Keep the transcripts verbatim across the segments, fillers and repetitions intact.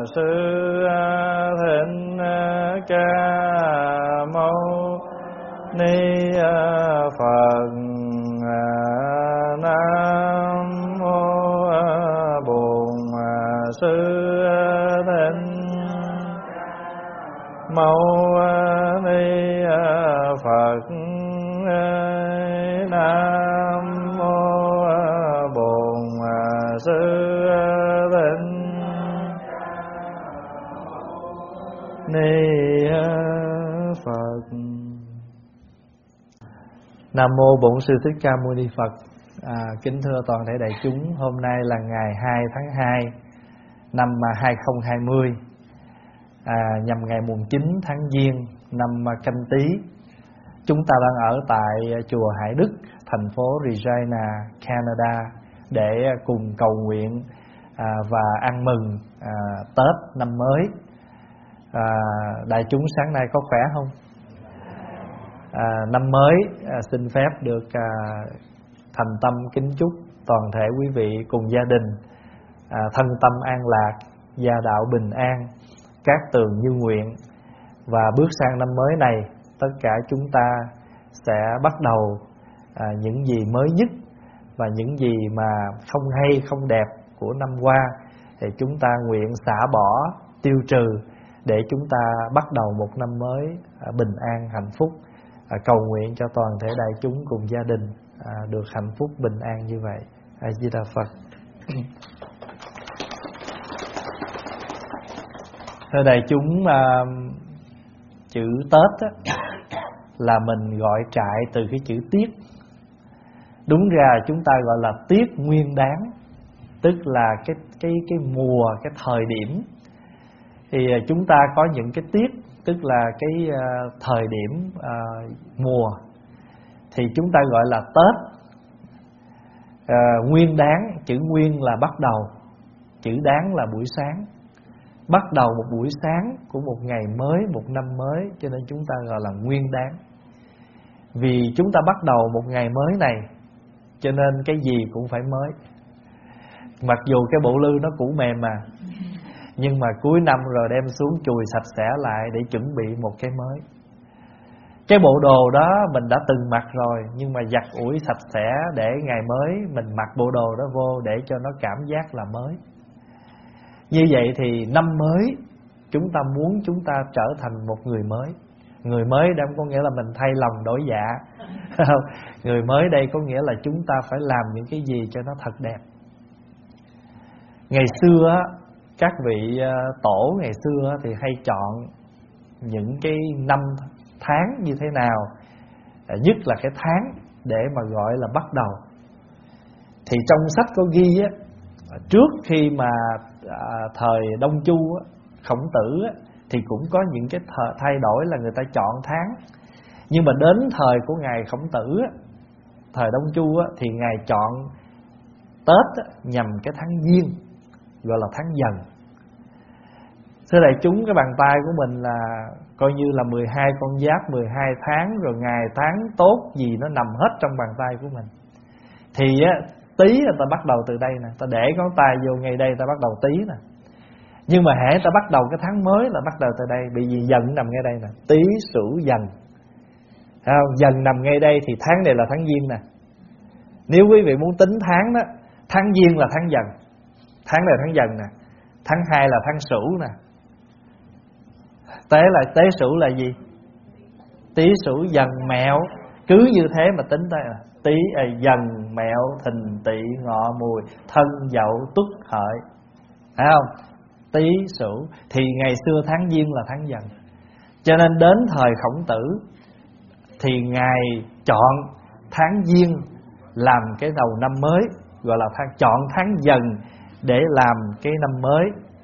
Sư Thích Ca Mâu Ni Phật. Nam mô Bổn Sư Thích Mâu Ni Phật. Nam mô Bổn Sư Thích Ni Phật. Nam mô Bổn Sư Thích Ca Mâu Ni Phật. À, kính thưa toàn thể đại chúng, hôm nay là ngày hai tháng hai năm hai không hai không, à, nhằm ngày mùng chín tháng Giêng năm Canh Tý. Chúng ta đang ở tại chùa Hải Đức, thành phố Regina, Canada, để cùng cầu nguyện à, và ăn mừng à, Tết năm mới. À, đại chúng sáng nay có khỏe không? À, năm mới à, xin phép được à, thành tâm kính chúc toàn thể quý vị cùng gia đình à, thân tâm an lạc, gia đạo bình an, cát tường như nguyện. Và bước sang năm mới này, tất cả chúng ta sẽ bắt đầu à, những gì mới nhất và những gì mà không hay, không đẹp của năm qua thì chúng ta nguyện xả bỏ, tiêu trừ để chúng ta bắt đầu một năm mới à, bình an, hạnh phúc. À, cầu nguyện cho toàn thể đại chúng cùng gia đình à, được hạnh phúc bình an như vậy. A Di Đà Phật. Thưa đại chúng, à, chữ Tết á, là mình gọi trại từ cái chữ tiết. Đúng ra chúng ta gọi là tiết nguyên đáng, tức là cái cái cái mùa, cái thời điểm. Thì chúng ta có những cái tiết, tức là cái uh, thời điểm uh, mùa, thì chúng ta gọi là Tết. uh, Nguyên đáng, chữ nguyên là bắt đầu, chữ đáng là buổi sáng. Bắt đầu một buổi sáng của một ngày mới, một năm mới, cho nên chúng ta gọi là nguyên đáng. Vì chúng ta bắt đầu một ngày mới này, cho nên cái gì cũng phải mới. Mặc dù cái bộ lư nó cũ mềm mà, nhưng mà cuối năm rồi đem xuống chùi sạch sẽ lại để chuẩn bị một cái mới. Cái bộ đồ đó mình đã từng mặc rồi, nhưng mà giặt ủi sạch sẽ để ngày mới mình mặc bộ đồ đó vô, để cho nó cảm giác là mới. Như vậy thì năm mới chúng ta muốn chúng ta trở thành một người mới. Người mới đây không có nghĩa là mình thay lòng đổi dạ. Người mới đây có nghĩa là chúng ta phải làm những cái gì cho nó thật đẹp. Ngày xưa các vị tổ ngày xưa thì hay chọn những cái năm tháng như thế nào, nhất là cái tháng để mà gọi là bắt đầu. Thì trong sách có ghi á, trước khi mà à, thời Đông Chu á, Khổng Tử á, thì cũng có những cái thời, thay đổi là người ta chọn tháng. Nhưng mà đến thời của ngài Khổng Tử á, thời Đông Chu á, thì ngài chọn Tết á, nhằm cái tháng Giêng, gọi là tháng Dần. Thưa đại chúng, cái bàn tay của mình là coi như là mười hai con giáp, mười hai tháng, rồi ngày tháng tốt gì nó nằm hết trong bàn tay của mình. Thì á, Tý là ta bắt đầu từ đây nè, ta để ngón tay vô ngay đây ta bắt đầu Tý nè. Nhưng mà hễ ta bắt đầu cái tháng mới là bắt đầu từ đây, bởi vì Dần nằm ngay đây nè, Tý Sửu Dần. Dần nằm ngay đây thì tháng này là tháng Giêng nè. Nếu quý vị muốn tính tháng đó, tháng Giêng là tháng Dần, tháng này là tháng Dần nè, tháng hai là tháng Sửu nè. Tế là Tế Sửu là gì? Tý Sửu Dần Mẹo. Cứ như thế mà tính tới là Tý à, Dần Mẹo Thìn Tỵ Ngọ Mùi Thân Dậu Tuất Hợi, phải không? Tý Sửu. Thì ngày xưa tháng Giêng là tháng Dần. Cho nên đến thời Khổng Tử thì ngài chọn tháng Giêng làm cái đầu năm mới, gọi là tháng, chọn tháng Dần để làm cái năm mới.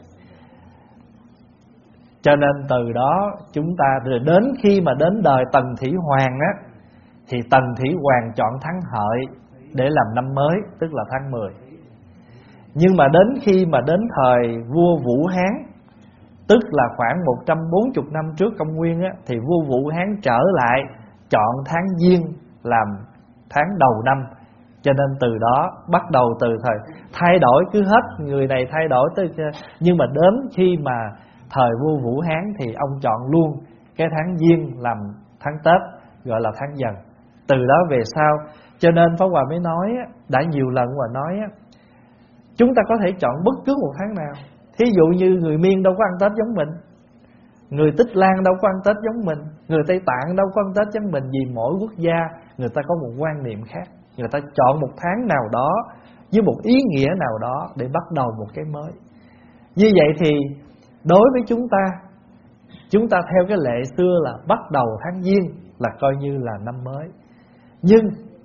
Cho nên từ đó chúng ta rồi đến khi mà đến đời Tần Thủy Hoàng á, thì Tần Thủy Hoàng chọn tháng Hợi để làm năm mới, tức là tháng mười. Nhưng mà đến khi mà đến thời vua Vũ Hán, tức là khoảng một trăm bốn mươi năm trước công nguyên á, thì vua Vũ Hán trở lại chọn tháng Giêng làm tháng đầu năm, Cho nên từ đó bắt đầu từ thời thay đổi, cứ hết người này thay đổi tới, nhưng mà đến khi mà thời vua Vũ Hán thì ông chọn luôn cái tháng Giêng làm tháng Tết, gọi là tháng Dần. Từ đó về sau, cho nên Pháp Hòa mới nói, đã nhiều lần mà nói, chúng ta có thể chọn bất cứ một tháng nào. Thí dụ như người Miên đâu có ăn Tết giống mình, người Tích Lan đâu có ăn Tết giống mình, người Tây Tạng đâu có ăn Tết giống mình. Vì mỗi quốc gia người ta có một quan niệm khác, người ta chọn một tháng nào đó với một ý nghĩa nào đó để bắt đầu một cái mới. Như vậy thì đối với chúng ta, chúng ta theo cái lệ xưa là bắt đầu tháng Giêng là coi như là năm mới. Nhưng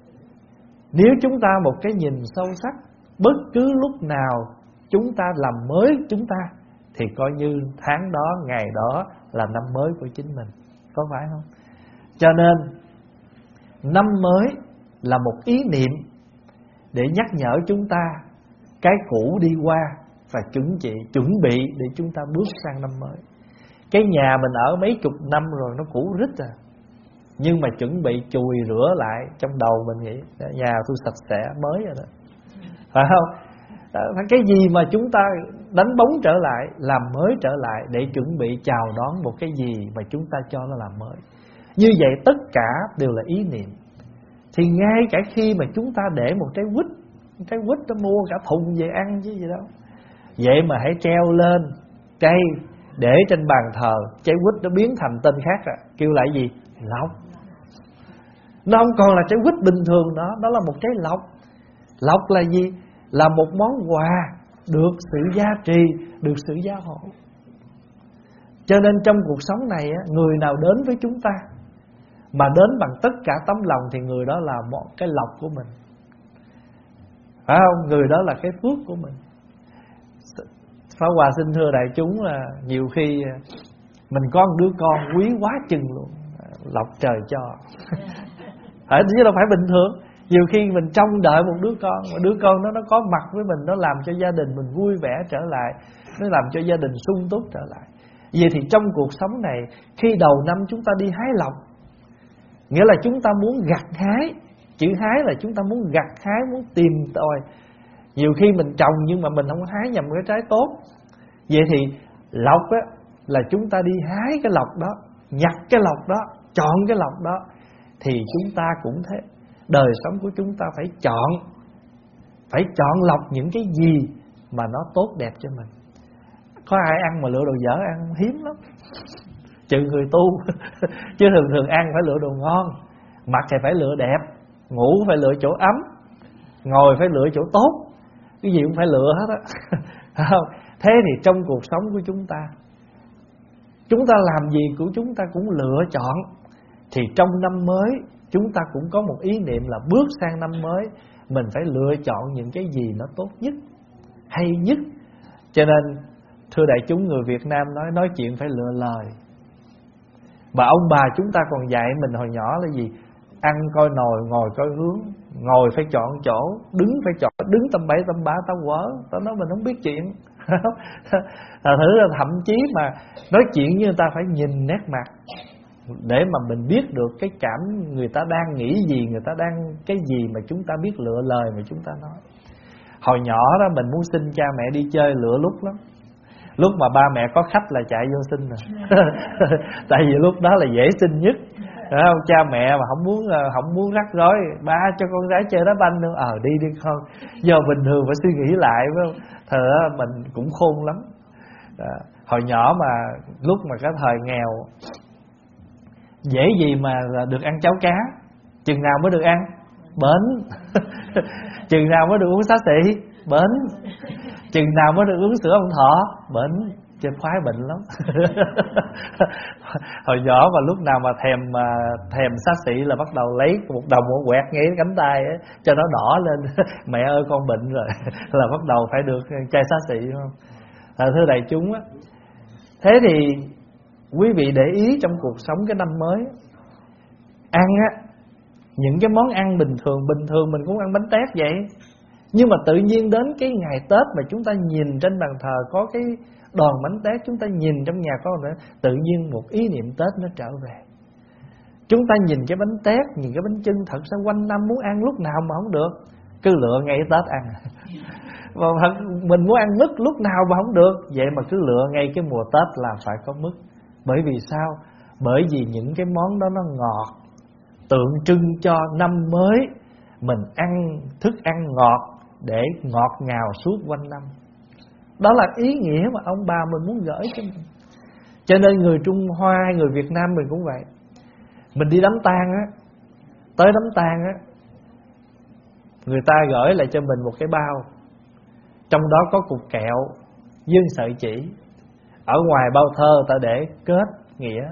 nếu chúng ta một cái nhìn sâu sắc, bất cứ lúc nào chúng ta làm mới chúng ta thì coi như tháng đó, ngày đó là năm mới của chính mình. Có phải không? Cho nên năm mới là một ý niệm để nhắc nhở chúng ta cái cũ đi qua và chuẩn bị, chuẩn bị để chúng ta bước sang năm mới. Cái nhà mình ở mấy chục năm rồi nó cũ rích à, nhưng mà chuẩn bị chùi rửa lại. Trong đầu mình nghĩ nhà tôi sạch sẽ mới rồi đó, phải không? Cái gì mà chúng ta đánh bóng trở lại, làm mới trở lại để chuẩn bị chào đón một cái gì mà chúng ta cho nó làm mới. Như vậy tất cả đều là ý niệm. Thì ngay cả khi mà chúng ta để một trái quýt, trái quýt nó mua cả thùng về ăn chứ gì đâu. Vậy mà hãy treo lên cây để trên bàn thờ, trái quýt nó biến thành tên khác à, kêu lại gì? Lộc. Nó không còn là trái quýt bình thường đó, đó là một trái lộc. Lộc là gì? Là một món quà được sự gia trì, được sự gia hộ. Cho nên trong cuộc sống này, người nào đến với chúng ta mà đến bằng tất cả tấm lòng thì người đó là một cái lộc của mình, phải không? Người đó là cái phước của mình. Pháp Hòa xin thưa đại chúng là nhiều khi mình có một đứa con quý quá chừng luôn, lộc trời cho. Phải chứ đâu phải bình thường. Nhiều khi mình trông đợi một đứa con, mà đứa con đó nó có mặt với mình, nó làm cho gia đình mình vui vẻ trở lại, nó làm cho gia đình sung túc trở lại. Vậy thì trong cuộc sống này, khi đầu năm chúng ta đi hái lộc, nghĩa là chúng ta muốn gặt hái. Chữ hái là chúng ta muốn gặt hái, muốn tìm tòi. Nhiều khi mình trồng nhưng mà mình không hái nhầm cái trái tốt. Vậy thì lộc á, là chúng ta đi hái cái lộc đó, nhặt cái lộc đó, chọn cái lộc đó. Thì chúng ta cũng thế, đời sống của chúng ta phải chọn, phải chọn lọc những cái gì mà nó tốt đẹp cho mình. Có ai ăn mà lựa đồ dở ăn hiếm lắm, trừ người tu. Chứ thường thường ăn phải lựa đồ ngon, mặc thì phải lựa đẹp, ngủ phải lựa chỗ ấm, ngồi phải lựa chỗ tốt, cái gì cũng phải lựa hết á. Thế thì trong cuộc sống của chúng ta, chúng ta làm gì của chúng ta cũng lựa chọn. Thì trong năm mới chúng ta cũng có một ý niệm là bước sang năm mới mình phải lựa chọn những cái gì nó tốt nhất, hay nhất. Cho nên thưa đại chúng, người Việt Nam nói nói chuyện phải lựa lời. Và ông bà chúng ta còn dạy mình hồi nhỏ là gì? Ăn coi nồi, ngồi coi hướng. Ngồi phải chọn chỗ, đứng phải chọn. Đứng tầm bậy tầm bạ tao quở, tao nói mình không biết chuyện. Là thử là thậm chí mà nói chuyện như người ta phải nhìn nét mặt để mà mình biết được cái cảm người ta đang nghĩ gì, người ta đang cái gì mà chúng ta biết lựa lời mà chúng ta nói. Hồi nhỏ đó mình muốn xin cha mẹ đi chơi lựa lúc lắm. Lúc mà ba mẹ có khách là chạy vô xin rồi. Tại vì lúc đó là dễ xin nhất. Đúng không? Cha mẹ mà không muốn không muốn rắc rối, ba cho con gái chơi đá banh nữa, ờ đi đi con. Giờ bình thường phải suy nghĩ lại, phải không? Thời đó mình cũng khôn lắm. Đó. Hồi nhỏ mà lúc mà cái thời nghèo, dễ gì mà được ăn cháo cá. Chừng nào mới được ăn? Bến. Chừng nào mới được uống xá xị? Bến. Chừng nào mới được uống sữa ông thọ? Bến. Trên khoái bệnh lắm. Hồi nhỏ mà lúc nào mà thèm thèm xá xị là bắt đầu lấy một đồng một quẹt ngay cánh tay ấy, cho nó đỏ lên. Mẹ ơi con bệnh rồi. Là bắt đầu phải được chai xá xị, đúng không? À, thưa đại chúng á, thế thì quý vị để ý trong cuộc sống cái năm mới, ăn á, những cái món ăn bình thường bình thường mình cũng ăn bánh tét vậy. Nhưng mà tự nhiên đến cái ngày Tết mà chúng ta nhìn trên bàn thờ có cái đòn bánh tét, chúng ta nhìn trong nhà có nữa, tự nhiên một ý niệm Tết nó trở về. Chúng ta nhìn cái bánh tét, nhìn cái bánh chưng, thật ra quanh năm muốn ăn lúc nào mà không được. cứ lựa ngay Tết ăn. Mà mình muốn ăn mứt lúc nào mà không được, vậy mà cứ lựa ngay cái mùa Tết là phải có mứt. Bởi vì sao? Bởi vì những cái món đó nó ngọt, tượng trưng cho năm mới mình ăn thức ăn ngọt để ngọt ngào suốt quanh năm. Đó là ý nghĩa mà ông bà mình muốn gửi cho mình. Cho nên người Trung Hoa, người Việt Nam mình cũng vậy. Mình đi đám tang á, tới đám tang á, người ta gửi lại cho mình một cái bao, trong đó có cục kẹo với sợi chỉ. Ở ngoài bao thơ ta để kết nghĩa.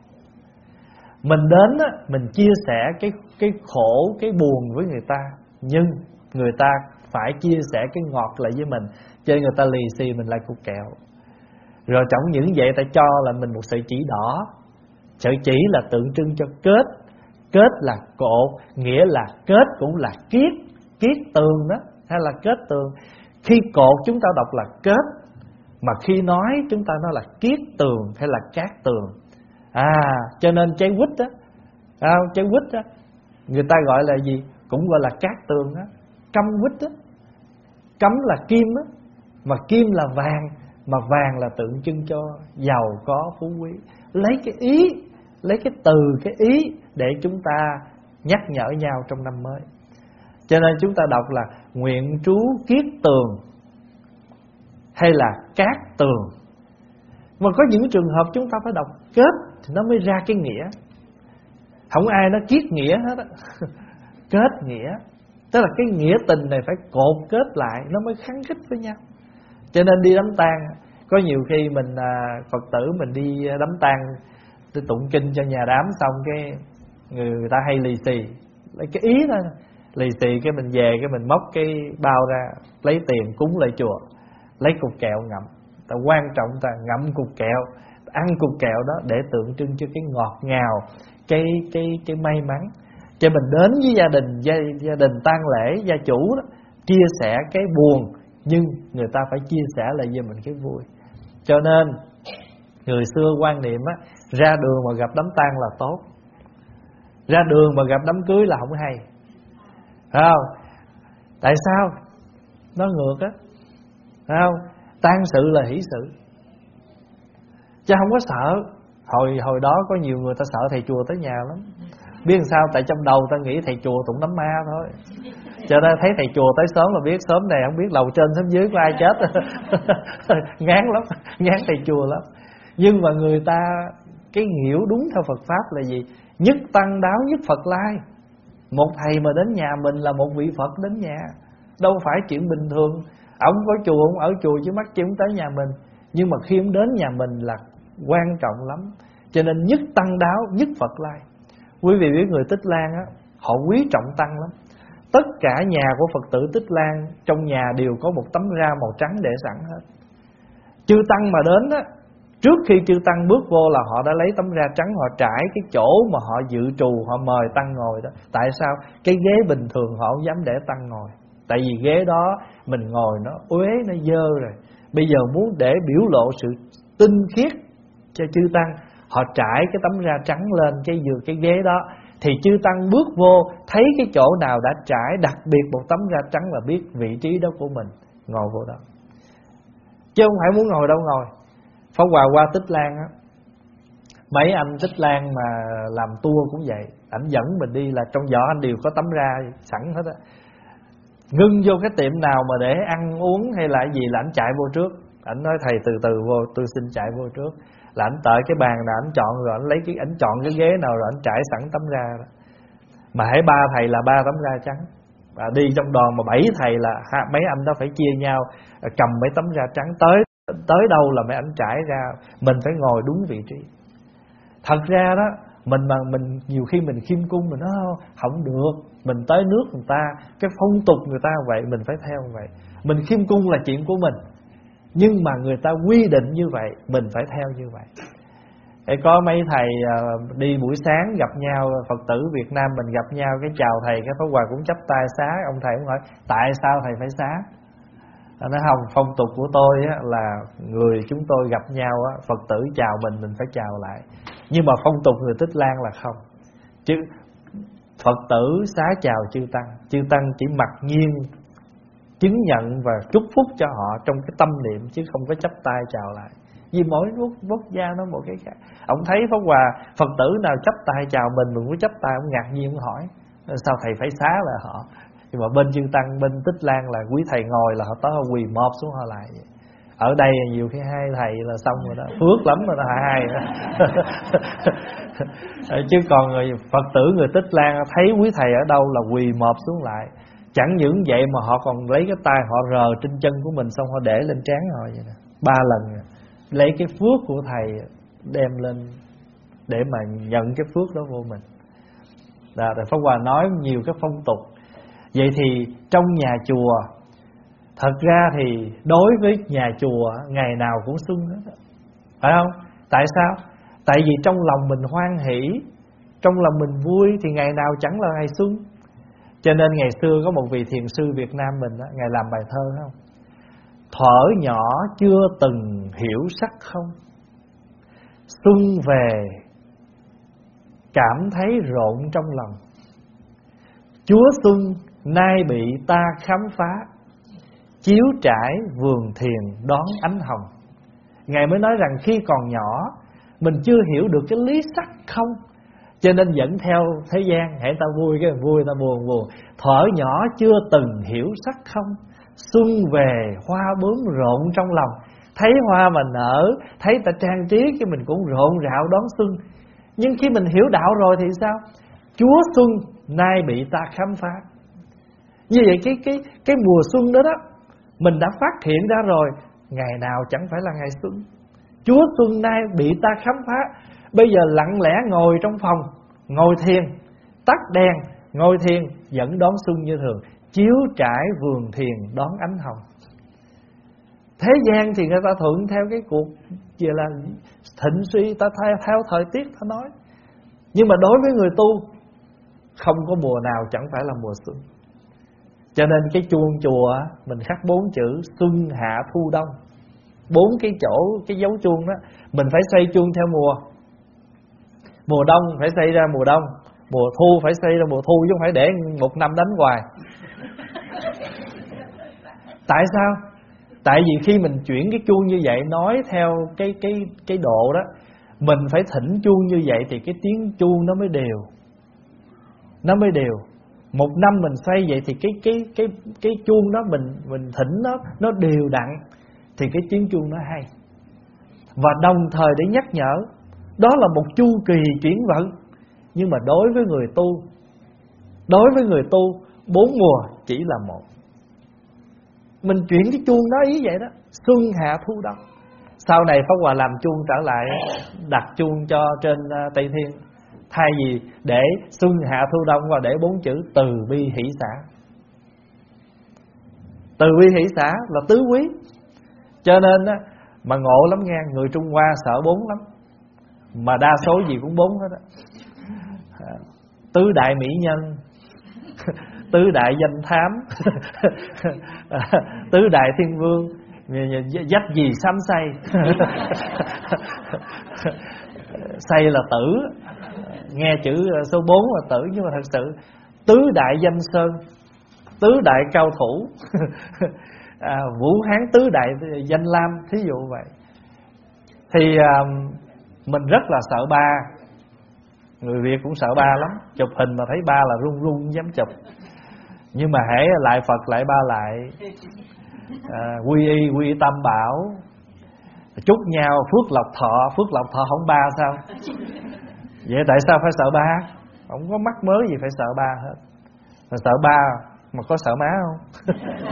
Mình đến á, mình chia sẻ cái cái khổ, cái buồn với người ta, nhưng người ta phải chia sẻ cái ngọt lại với mình, cho nên người ta lì xì mình lại cục kẹo. Rồi trong những vậy ta cho là mình một sợi chỉ đỏ. Sợi chỉ là tượng trưng cho kết. Kết là cột, nghĩa là kết cũng là kiết, kiết tường đó, hay là kết tường. Khi cột chúng ta đọc là kết, mà khi nói chúng ta nói là kiết tường hay là cát tường. À, cho nên trái quýt đó, à, trái quýt đó, người ta gọi là gì? Cũng gọi là cát tường đó. Căm quýt đó, cấm là kim đó, mà kim là vàng, mà vàng là tượng trưng cho giàu có phú quý. Lấy cái ý, lấy cái từ cái ý để chúng ta nhắc nhở nhau trong năm mới. Cho nên chúng ta đọc là nguyện trú kiết tường hay là cát tường. Mà có những trường hợp chúng ta phải đọc kết thì nó mới ra cái nghĩa. Không ai nó kiết nghĩa hết á. Kết nghĩa, tức là cái nghĩa tình này phải cột kết lại nó mới khăng khít với nhau. Cho nên đi đám tang, có nhiều khi mình à, Phật tử mình đi đám tang, tôi tụng kinh cho nhà đám xong cái người, người ta hay lì xì, lấy cái ý thôi, lì xì cái mình về cái mình móc cái bao ra, lấy tiền cúng lại chùa, lấy cục kẹo ngậm. Ta quan trọng ta ngậm cục kẹo, ăn cục kẹo đó để tượng trưng cho cái ngọt ngào, cái cái cái may mắn. Cho mình đến với gia đình, gia, gia đình tang lễ, gia chủ đó, chia sẻ cái buồn, nhưng người ta phải chia sẻ lại với mình cái vui. Cho nên người xưa quan niệm á, ra đường mà gặp đám tang là tốt, ra đường mà gặp đám cưới là không hay. Phải không? Tại sao? Nó ngược á. Phải không? Tang sự là hỷ sự, chứ không có sợ. Hồi hồi đó có nhiều người ta sợ thầy chùa tới nhà lắm. Biết làm sao? Tại trong đầu ta nghĩ thầy chùa tụng đám ma thôi. Cho nên thấy thầy chùa tới sớm là biết sớm này không biết lầu trên sớm dưới có ai chết. Ngán lắm, ngán thầy chùa lắm. Nhưng mà người ta cái hiểu đúng theo Phật Pháp là gì? Nhất tăng đáo nhất Phật lai. Một thầy mà đến nhà mình là một vị Phật đến nhà, đâu phải chuyện bình thường. Ông có chùa, ông ở chùa chứ mắc chứ ông tới nhà mình. Nhưng mà khi ông đến nhà mình là quan trọng lắm. Cho nên nhất tăng đáo nhất Phật lai. Quý vị biết người Tích Lan á, họ quý trọng tăng lắm. Tất cả nhà của Phật tử Tích Lan trong nhà đều có một tấm ra màu trắng để sẵn hết. Chư tăng mà đến á, trước khi chư tăng bước vô là họ đã lấy tấm ra trắng, họ trải cái chỗ mà họ dự trù, họ mời tăng ngồi đó. Tại sao? Cái ghế bình thường họ không dám để tăng ngồi. Tại vì ghế đó mình ngồi nó uế, nó dơ rồi. Bây giờ muốn để biểu lộ sự tinh khiết cho chư tăng, họ trải cái tấm da trắng lên cái giường cái ghế đó. Thì chư tăng bước vô, thấy cái chỗ nào đã trải đặc biệt một tấm da trắng là biết vị trí đó của mình, ngồi vô đó. Chứ không phải muốn ngồi đâu ngồi. Pháp Hòa qua Tích Lan á, mấy anh Tích Lan mà làm tour cũng vậy, ảnh dẫn mình đi là trong giỏ anh đều có tấm ra sẵn hết á. Ngưng vô cái tiệm nào mà để ăn uống hay là gì là ảnh chạy vô trước. Ảnh nói thầy từ từ vô, tôi xin chạy vô trước. Là ảnh tới cái bàn nào ảnh chọn rồi ảnh lấy cái ảnh chọn cái ghế nào rồi ảnh trải sẵn tấm ra đó. Mà hãy ba thầy là ba tấm ra trắng. Và đi trong đoàn mà bảy thầy là mấy anh đó phải chia nhau cầm mấy tấm da trắng, tới tới đâu là mấy anh trải ra, mình phải ngồi đúng vị trí. Thật ra đó, mình mà mình nhiều khi mình khiêm cung mình nói không được, mình tới nước người ta, cái phong tục người ta vậy mình phải theo vậy. Mình khiêm cung là chuyện của mình, nhưng mà người ta quy định như vậy, mình phải theo như vậy. Để có mấy thầy đi buổi sáng gặp nhau, Phật tử Việt Nam mình gặp nhau, cái chào thầy, cái Pháp Hòa cũng chắp tay xá. Ông thầy cũng hỏi tại sao thầy phải xá. Nó nói không, phong tục của tôi á, là người chúng tôi gặp nhau á, Phật tử chào mình, mình phải chào lại. Nhưng mà phong tục người Tích Lan là không. Chứ Phật tử xá chào chư Tăng, chư Tăng chỉ mặc nhiên chứng nhận và chúc phúc cho họ trong cái tâm niệm, chứ không có chắp tay chào lại. Vì mỗi quốc, quốc gia nó một cái khác. Ông thấy Pháp Hòa Phật tử nào chắp tay chào mình, mình cũng chắp tay, ông ngạc nhiên, ông hỏi sao thầy phải xá là họ. Nhưng mà bên chư Tăng, bên Tích Lan là quý thầy ngồi là họ tới họ quỳ mọp xuống họ lại vậy. Ở đây nhiều khi hai thầy là xong rồi đó, phước lắm rồi đó, hai chứ còn người Phật tử người Tích Lan thấy quý thầy ở đâu là quỳ mọp xuống lại. Chẳng những vậy mà họ còn lấy cái tay họ rờ trên chân của mình, xong họ để lên trán họ vậy nè, ba lần rồi. Lấy cái phước của thầy đem lên để mà nhận cái phước đó vô mình. Đó, Thầy Pháp Hòa nói nhiều cái phong tục. Vậy thì trong nhà chùa, thật ra thì đối với nhà chùa ngày nào cũng xuân hết, phải không? Tại sao? Tại vì trong lòng mình hoan hỷ, trong lòng mình vui thì ngày nào chẳng là ngày xuân. Cho nên ngày xưa có một vị thiền sư Việt Nam mình đó, ngài làm bài thơ không? Thuở nhỏ chưa từng hiểu sắc không, xuân về cảm thấy rộn trong lòng. Chúa xuân nay bị ta khám phá, chiếu trải vườn thiền đón ánh hồng. Ngài mới nói rằng khi còn nhỏ mình chưa hiểu được cái lý sắc không, cho nên dẫn theo thế gian, hễ ta vui cái vui, ta buồn buồn. Thuở nhỏ chưa từng hiểu sắc không, xuân về hoa bướm rộn trong lòng. Thấy hoa mà nở, thấy ta trang trí cái mình cũng rộn rạo đón xuân. Nhưng khi mình hiểu đạo rồi thì sao? Chúa xuân nay bị ta khám phá. Như vậy cái cái cái mùa xuân đó đó mình đã phát hiện ra rồi, ngày nào chẳng phải là ngày xuân. Chúa xuân nay bị ta khám phá. Bây giờ lặng lẽ ngồi trong phòng, ngồi thiền, tắt đèn, ngồi thiền, vẫn đón xuân như thường, chiếu trải vườn thiền đón ánh hồng. Thế gian thì người ta thuận theo cái cuộc gì là thịnh suy, ta theo, theo thời tiết ta nói. Nhưng mà đối với người tu, không có mùa nào chẳng phải là mùa xuân. Cho nên cái chuông chùa mình khắc bốn chữ xuân hạ thu đông. Bốn cái chỗ, cái dấu chuông đó, mình phải xây chuông theo mùa. Mùa đông phải xây ra mùa đông, mùa thu phải xây ra mùa thu, chứ không phải để một năm đánh hoài. Tại sao? Tại vì khi mình chuyển cái chuông như vậy, nói theo cái cái cái độ đó, mình phải thỉnh chuông như vậy thì cái tiếng chuông nó mới đều, nó mới đều. Một năm mình xoay vậy thì cái cái cái cái chuông đó mình mình thỉnh nó nó đều đặn thì cái tiếng chuông nó hay. Và đồng thời để nhắc nhở, đó là một chu kỳ chuyển vận. Nhưng mà đối với người tu, đối với người tu, bốn mùa chỉ là một. Mình chuyển cái chuông đó ý vậy đó, xuân hạ thu đông. Sau này Pháp Hòa làm chuông trở lại, đặt chuông cho trên Tây Thiên, thay vì để xuân hạ thu đông và để bốn chữ từ bi hỷ xả. Từ bi hỷ xả là tứ quý. Cho nên á, mà ngộ lắm nghe, người Trung Hoa sợ bốn lắm, mà đa số gì cũng bốn hết á. Tứ đại mỹ nhân, tứ đại danh thám, tứ đại thiên vương, dắt gì sám say. Say là tử, nghe chữ số bốn là tử, nhưng mà thật sự tứ đại danh sơn, tứ đại cao thủ, à, Vũ Hán tứ đại danh lam, thí dụ vậy. Thì à, mình rất là sợ ba. Người Việt cũng sợ ba lắm, chụp hình mà thấy ba là run run dám chụp. Nhưng mà hễ lại Phật lại ba lại, à, quy y quy y tam bảo, chúc nhau phước lộc thọ. Phước lộc thọ không ba sao? Vậy tại sao phải sợ ba? Không có mắc mớ gì phải sợ ba hết. Mà sợ ba mà có sợ má không?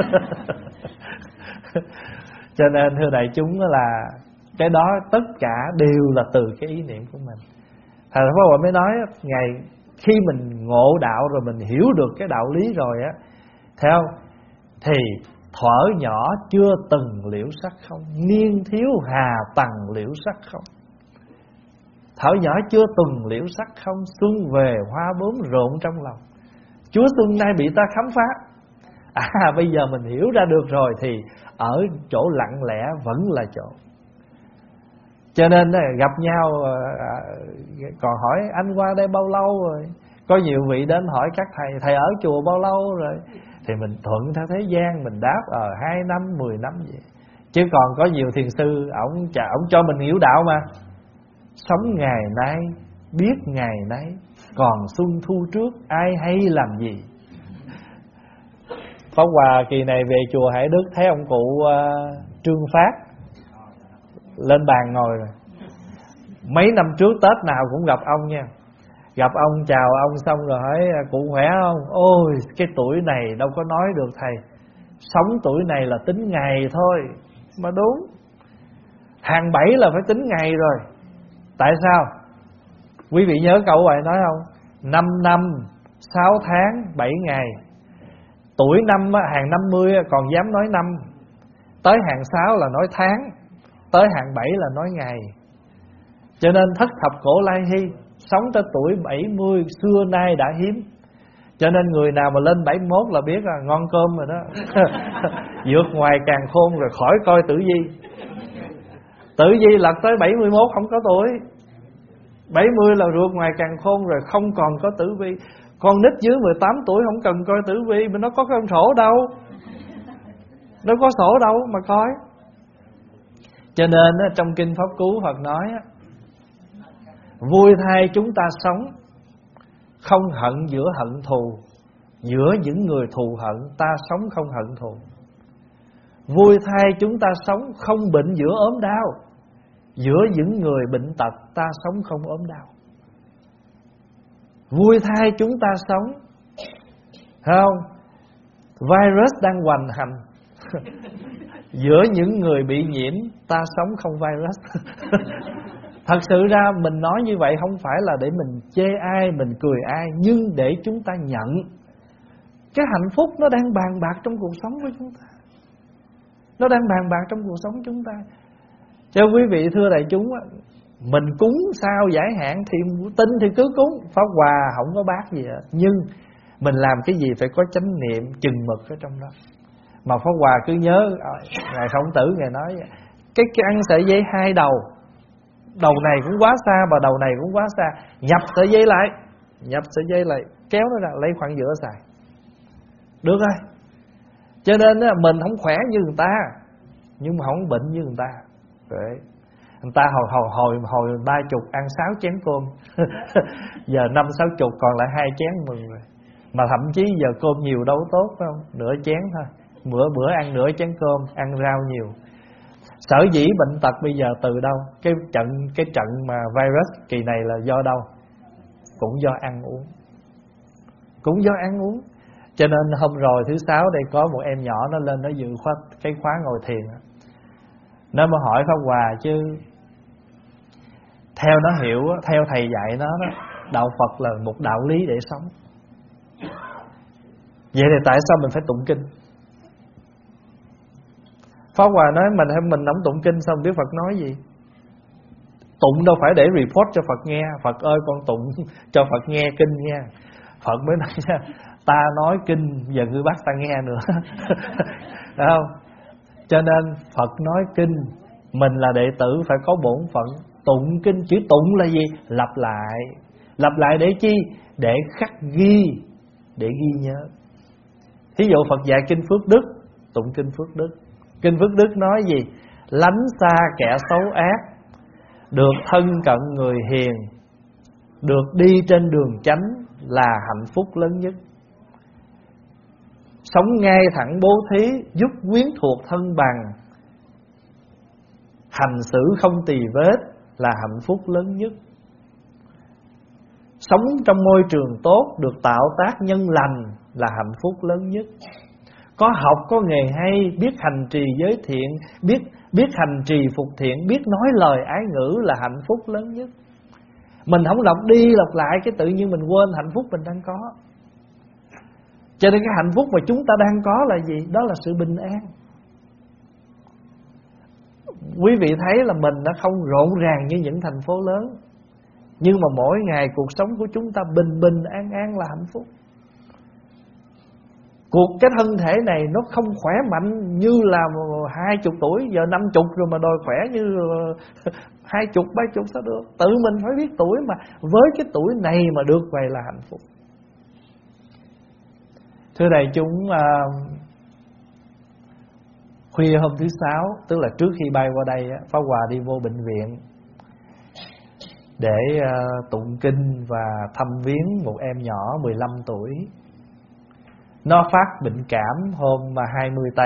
Cho nên thưa đại chúng là cái đó tất cả đều là từ cái ý niệm của mình. Thầy Pháp Hòa mới nói, ngày khi mình ngộ đạo rồi, mình hiểu được cái đạo lý rồi á, theo thì thuở nhỏ chưa từng liễu sắc không, niên thiếu hà tầng liễu sắc không. Thuở nhỏ chưa từng liễu sắc không, xuân về hoa bướm rộn trong lòng. Chúa xuân nay bị ta khám phá. À bây giờ mình hiểu ra được rồi thì ở chỗ lặng lẽ vẫn là chỗ. Cho nên gặp nhau còn hỏi anh qua đây bao lâu rồi, Có nhiều vị đến hỏi các thầy, thầy ở chùa bao lâu rồi? Thì mình thuận theo thế gian, mình đáp ở hai năm, mười năm vậy. Chứ còn có nhiều thiền sư, ổng ổng cho mình hiểu đạo mà. Sống ngày nay, biết ngày nay, còn xuân thu trước, ai hay làm gì. Pháp Hòa kỳ này về chùa Hải Đức thấy ông cụ uh, Trương Phát lên bàn ngồi rồi. Mấy năm trước Tết nào cũng gặp ông nha. Gặp ông chào ông xong rồi hỏi cụ khỏe không? Ôi cái tuổi này đâu có nói được thầy. Sống tuổi này là tính ngày thôi. Mà đúng, hàng bảy là phải tính ngày rồi. Tại sao? Quý vị nhớ câu vậy nói không? Năm năm, sáu tháng, bảy ngày. Tuổi năm hàng năm mươi còn dám nói năm. Tới hàng sáu là nói tháng. Tới hàng bảy là nói ngày. Cho nên thất thập cổ lai hy, sống tới tuổi bảy mươi xưa nay đã hiếm. Cho nên người nào mà lên bảy mươi mốt là biết là ngon cơm rồi đó. Vượt ngoài càng khôn rồi khỏi coi tử vi. Tử vi lật tới bảy mươi mốt không có tuổi. bảy mươi là vượt ngoài càng khôn rồi, không còn có tử vi. Con nít dưới mười tám tuổi không cần coi tử vi, mà nó có cái sổ đâu. Nó có sổ đâu mà coi. Cho nên trong Kinh Pháp Cú Phật nói, vui thay chúng ta sống, không hận giữa hận thù. Giữa những người thù hận, ta sống không hận thù. Vui thay chúng ta sống, không bệnh giữa ốm đau. Giữa những người bệnh tật, ta sống không ốm đau. Vui thay chúng ta sống, thấy không? Virus đang hoành hành. Giữa những người bị nhiễm, ta sống không virus. Thật sự ra mình nói như vậy không phải là để mình chê ai, mình cười ai, nhưng để chúng ta nhận cái hạnh phúc nó đang bàn bạc trong cuộc sống của chúng ta. Nó đang bàn bạc trong cuộc sống chúng ta. Cho quý vị thưa đại chúng, mình cúng sao giải hạn thì tin thì cứ cúng, Pháp Hòa không có bác gì hết. Nhưng mình làm cái gì phải có chánh niệm chừng mực ở trong đó. Mà Pháp Hòa cứ nhớ Ngài Khổng Tử Ngài nói cái, cái ăn sợi dây hai đầu, đầu này cũng quá xa và đầu này cũng quá xa, nhập sợi dây lại, nhập sợi dây lại, kéo nó ra lấy khoảng giữa xài. Được rồi. Cho nên mình không khỏe như người ta, nhưng mà không bệnh như người ta. Đấy. Người ta hồi hồi hồi hồi ba chục ăn sáu chén cơm, giờ năm sáu chục còn lại hai chén mừng rồi. Mà thậm chí giờ cơm nhiều đâu tốt phải không? Nửa chén thôi. Bữa bữa ăn nửa chén cơm, ăn rau nhiều. Sở dĩ bệnh tật bây giờ từ đâu? Cái trận cái trận mà virus kỳ này là do đâu? Cũng do ăn uống. Cũng do ăn uống. Cho nên hôm rồi thứ sáu đây có một em nhỏ nó lên nó dự khóa cái khóa ngồi thiền. Nó mới hỏi Pháp Hòa chứ theo nó hiểu, theo thầy dạy nó đó, đạo Phật là một đạo lý để sống. Vậy thì tại sao mình phải tụng kinh? Pháp Hòa nói mình mình không tụng kinh sao biết Phật nói gì? Tụng đâu phải để report cho Phật nghe. Phật ơi con tụng cho Phật nghe kinh nha. Phật mới nói ta nói kinh giờ ngươi bắt ta nghe nữa. Đúng không? Cho nên Phật nói kinh, mình là đệ tử phải có bổn phận tụng kinh. Chữ tụng là gì? Lặp lại. Lặp lại để chi? Để khắc ghi, để ghi nhớ. Thí dụ Phật dạy kinh Phước Đức, tụng kinh Phước Đức. Kinh Phước Đức nói gì? Lánh xa kẻ xấu ác, được thân cận người hiền, được đi trên đường chánh là hạnh phúc lớn nhất. Sống ngay thẳng bố thí, giúp quyến thuộc thân bằng, hành xử không tì vết là hạnh phúc lớn nhất. Sống trong môi trường tốt, được tạo tác nhân lành là hạnh phúc lớn nhất. Có học, có nghề hay, biết hành trì giới thiện, biết biết hành trì phục thiện, biết nói lời ái ngữ là hạnh phúc lớn nhất. Mình không đọc đi đọc lại cái tự nhiên mình quên hạnh phúc mình đang có. Cho nên cái hạnh phúc mà chúng ta đang có là gì? Đó là sự bình an. Quý vị thấy là mình nó không rộn ràng như những thành phố lớn, nhưng mà mỗi ngày cuộc sống của chúng ta bình bình an an là hạnh phúc. Cuộc cái thân thể này nó không khỏe mạnh như là hai chục tuổi, giờ năm chục rồi mà đòi khỏe như hai chục ba chục sao được? Tự mình phải biết tuổi mà với cái tuổi này mà được vậy là hạnh phúc. Thưa đại chúng, uh, khuya hôm thứ sáu, tức là trước khi bay qua đây, Pháp Hòa đi vô bệnh viện để uh, tụng kinh và thăm viếng một em nhỏ mười lăm tuổi. Nó phát bệnh cảm hôm hai mươi tây,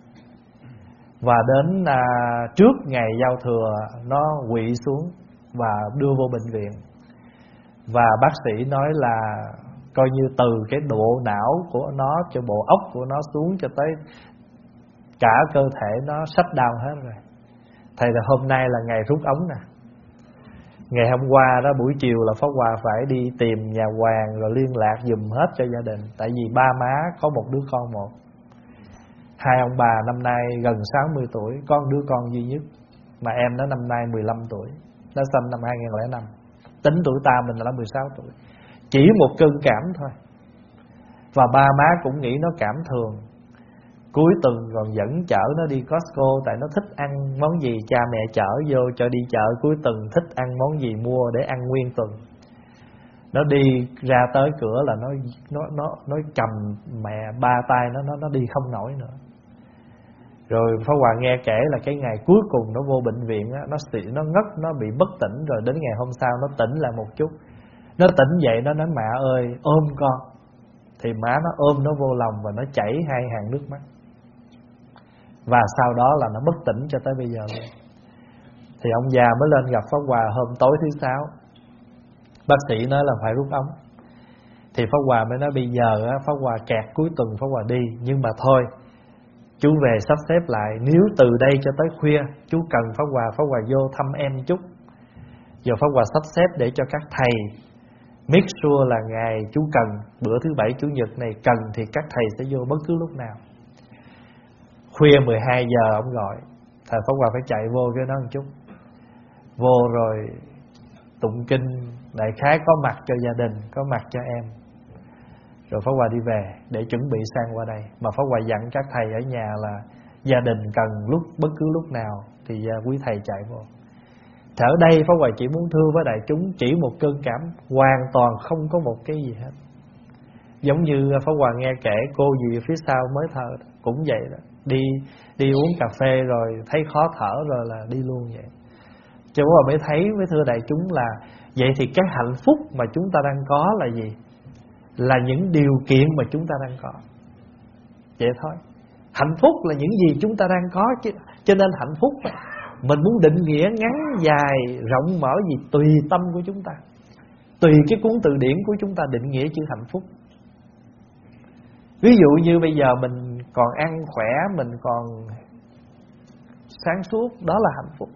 và đến à, trước ngày giao thừa nó quỵ xuống và đưa vô bệnh viện. Và bác sĩ nói là coi như từ cái độ não của nó cho bộ óc của nó xuống cho tới cả cơ thể nó shut down hết rồi. Thầy là hôm nay là ngày rút ống nè. Ngày hôm qua đó buổi chiều là Pháp Hòa phải đi tìm nhà hoàng rồi liên lạc giùm hết cho gia đình. Tại vì ba má có một đứa con một. Hai ông bà năm nay gần sáu mươi tuổi, có một đứa con duy nhất. Mà em nó năm nay mười lăm tuổi, nó sinh năm hai không không năm. Tính tuổi ta mình là mười sáu tuổi. Chỉ một cơn cảm thôi. Và ba má cũng nghĩ nó cảm thường. Cuối tuần còn dẫn chở nó đi Costco, tại nó thích ăn món gì cha mẹ chở vô cho đi chợ cuối tuần, thích ăn món gì mua để ăn nguyên tuần. Nó đi ra tới cửa là nó nó nó nó cầm mẹ ba tay nó nó nó đi không nổi nữa. Rồi Pháp Hòa nghe kể là cái ngày cuối cùng nó vô bệnh viện á, nó xị, nó ngất, nó bị bất tỉnh, rồi đến ngày hôm sau nó tỉnh lại một chút. Nó tỉnh dậy nó nói mẹ ơi ôm con. Thì má nó ôm nó vô lòng và nó chảy hai hàng nước mắt. Và sau đó là nó bất tỉnh cho tới bây giờ luôn. Thì ông già mới lên gặp Pháp Hòa hôm tối thứ sáu. Bác sĩ nói là phải rút ống. Thì Pháp Hòa mới nói bây giờ á, Pháp Hòa kẹt cuối tuần Pháp Hòa đi. Nhưng mà thôi, chú về sắp xếp lại. Nếu từ đây cho tới khuya chú cần Pháp Hòa, Pháp Hòa vô thăm em chút. Giờ Pháp Hòa sắp xếp để cho các thầy make sure là ngày chú cần, bữa thứ bảy chủ nhật này cần thì các thầy sẽ vô bất cứ lúc nào. Khuya mười hai giờ ông gọi, thầy Pháp Hòa phải chạy vô với nó một chút. Vô rồi tụng kinh, đại khái có mặt cho gia đình, có mặt cho em. Rồi Pháp Hòa đi về để chuẩn bị sang qua đây. Mà Pháp Hòa dặn các thầy ở nhà là gia đình cần lúc bất cứ lúc nào thì quý thầy chạy vô. Thì ở đây Pháp Hòa chỉ muốn thưa với đại chúng, chỉ một cơn cảm hoàn toàn không có một cái gì hết. Giống như Pháp Hòa nghe kể cô gì ở phía sau mới thở cũng vậy đó. Đi đi uống cà phê rồi thấy khó thở rồi là đi luôn vậy. Cho Pháp Hòa mới thấy với thưa đại chúng là vậy thì cái hạnh phúc mà chúng ta đang có là gì? Là những điều kiện mà chúng ta đang có. Vậy thôi. Hạnh phúc là những gì chúng ta đang có chứ. Cho nên hạnh phúc mình muốn định nghĩa ngắn dài rộng mở gì tùy tâm của chúng ta, tùy cái cuốn từ điển của chúng ta định nghĩa chữ hạnh phúc. Ví dụ như bây giờ mình còn ăn khỏe, mình còn sáng suốt, đó là hạnh phúc.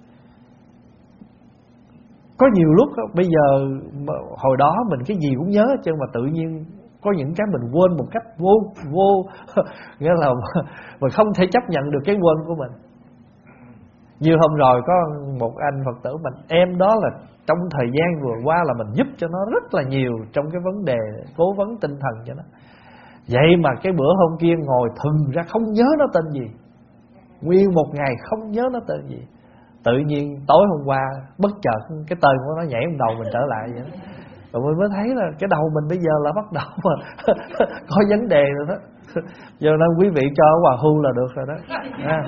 Có nhiều lúc đó, bây giờ hồi đó mình cái gì cũng nhớ chứ, mà tự nhiên có những cái mình quên một cách vô vô nghĩa là mình không thể chấp nhận được cái quên của mình. Như hôm rồi có một anh Phật tử mình, em đó là trong thời gian vừa qua là mình giúp cho nó rất là nhiều trong cái vấn đề cố vấn tinh thần cho nó. Vậy mà cái bữa hôm kia ngồi thừng ra không nhớ nó tên gì, nguyên một ngày không nhớ nó tên gì. Tự nhiên tối hôm qua bất chợt cái tên của nó nhảy vào đầu mình trở lại vậy đó. Rồi mình mới thấy là cái đầu mình bây giờ là bắt đầu mà có vấn đề rồi đó. Giờ nên quý vị cho Hòa hưu là được rồi đó à.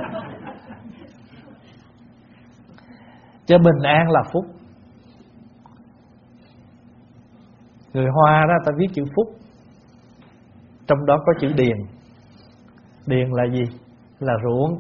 Cho bình an là phúc. Người Hoa đó ta viết chữ phúc, trong đó có chữ điền. Điền là gì? Là ruộng.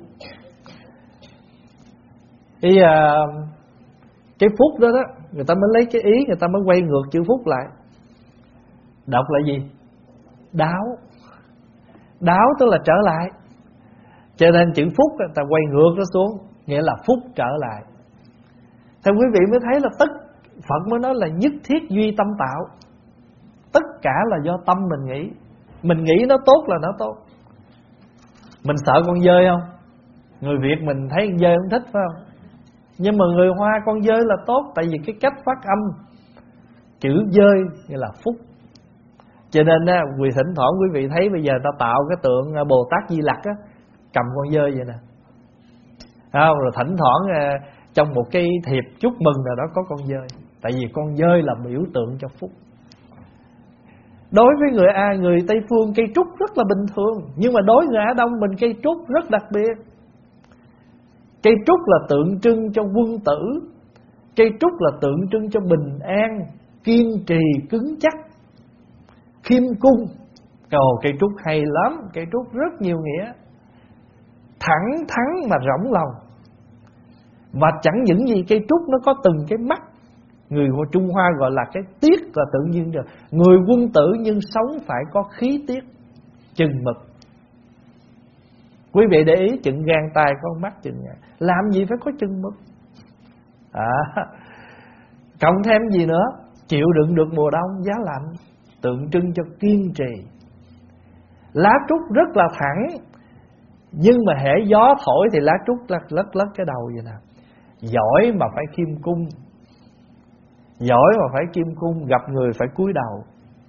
Ý, à, cái phúc đó đó, người ta mới lấy cái ý, người ta mới quay ngược chữ phúc lại. Đọc là gì? Đáo. Đáo tức là trở lại. Cho nên chữ phúc người ta quay ngược nó xuống, nghĩa là phúc trở lại. Thì quý vị mới thấy là tất Phật mới nói là nhất thiết duy tâm tạo. Tất cả là do tâm mình nghĩ. Mình nghĩ nó tốt là nó tốt. Mình sợ con dơi không? Người Việt mình thấy con dơi không thích phải không? Nhưng mà người Hoa con dơi là tốt. Tại vì cái cách phát âm chữ dơi nghĩa là phúc. Cho nên á, quý thỉnh thoảng quý vị thấy bây giờ ta tạo cái tượng Bồ Tát Di Lặc á, cầm con dơi vậy nè, không? Rồi thỉnh thoảng trong một cái thiệp chúc mừng nào đó có con dơi. Tại vì con dơi là biểu tượng cho phúc. Đối với người A, người Tây Phương, cây trúc rất là bình thường. Nhưng mà đối với người Á Đông mình, cây trúc rất đặc biệt. Cây trúc là tượng trưng cho quân tử. Cây trúc là tượng trưng cho bình an, kiên trì, cứng chắc, khiêm cung. Ồ, cây trúc hay lắm. Cây trúc rất nhiều nghĩa. Thẳng thắn mà rỗng lòng. Và chẳng những gì, cây trúc nó có từng cái mắt. Người Trung Hoa gọi là cái tiết là tự nhiên rồi. Người quân tử nhưng sống phải có khí tiết, chừng mực. Quý vị để ý, chừng gan tay có mắt chừng gan. Làm gì phải có chừng mực à. Cộng thêm gì nữa? Chịu đựng được mùa đông giá lạnh, tượng trưng cho kiên trì. Lá trúc rất là thẳng, nhưng mà hễ gió thổi thì lá trúc lắc lắc lắc cái đầu vậy nè. Giỏi mà phải khiêm cung, giỏi mà phải khiêm cung, gặp người phải cúi đầu.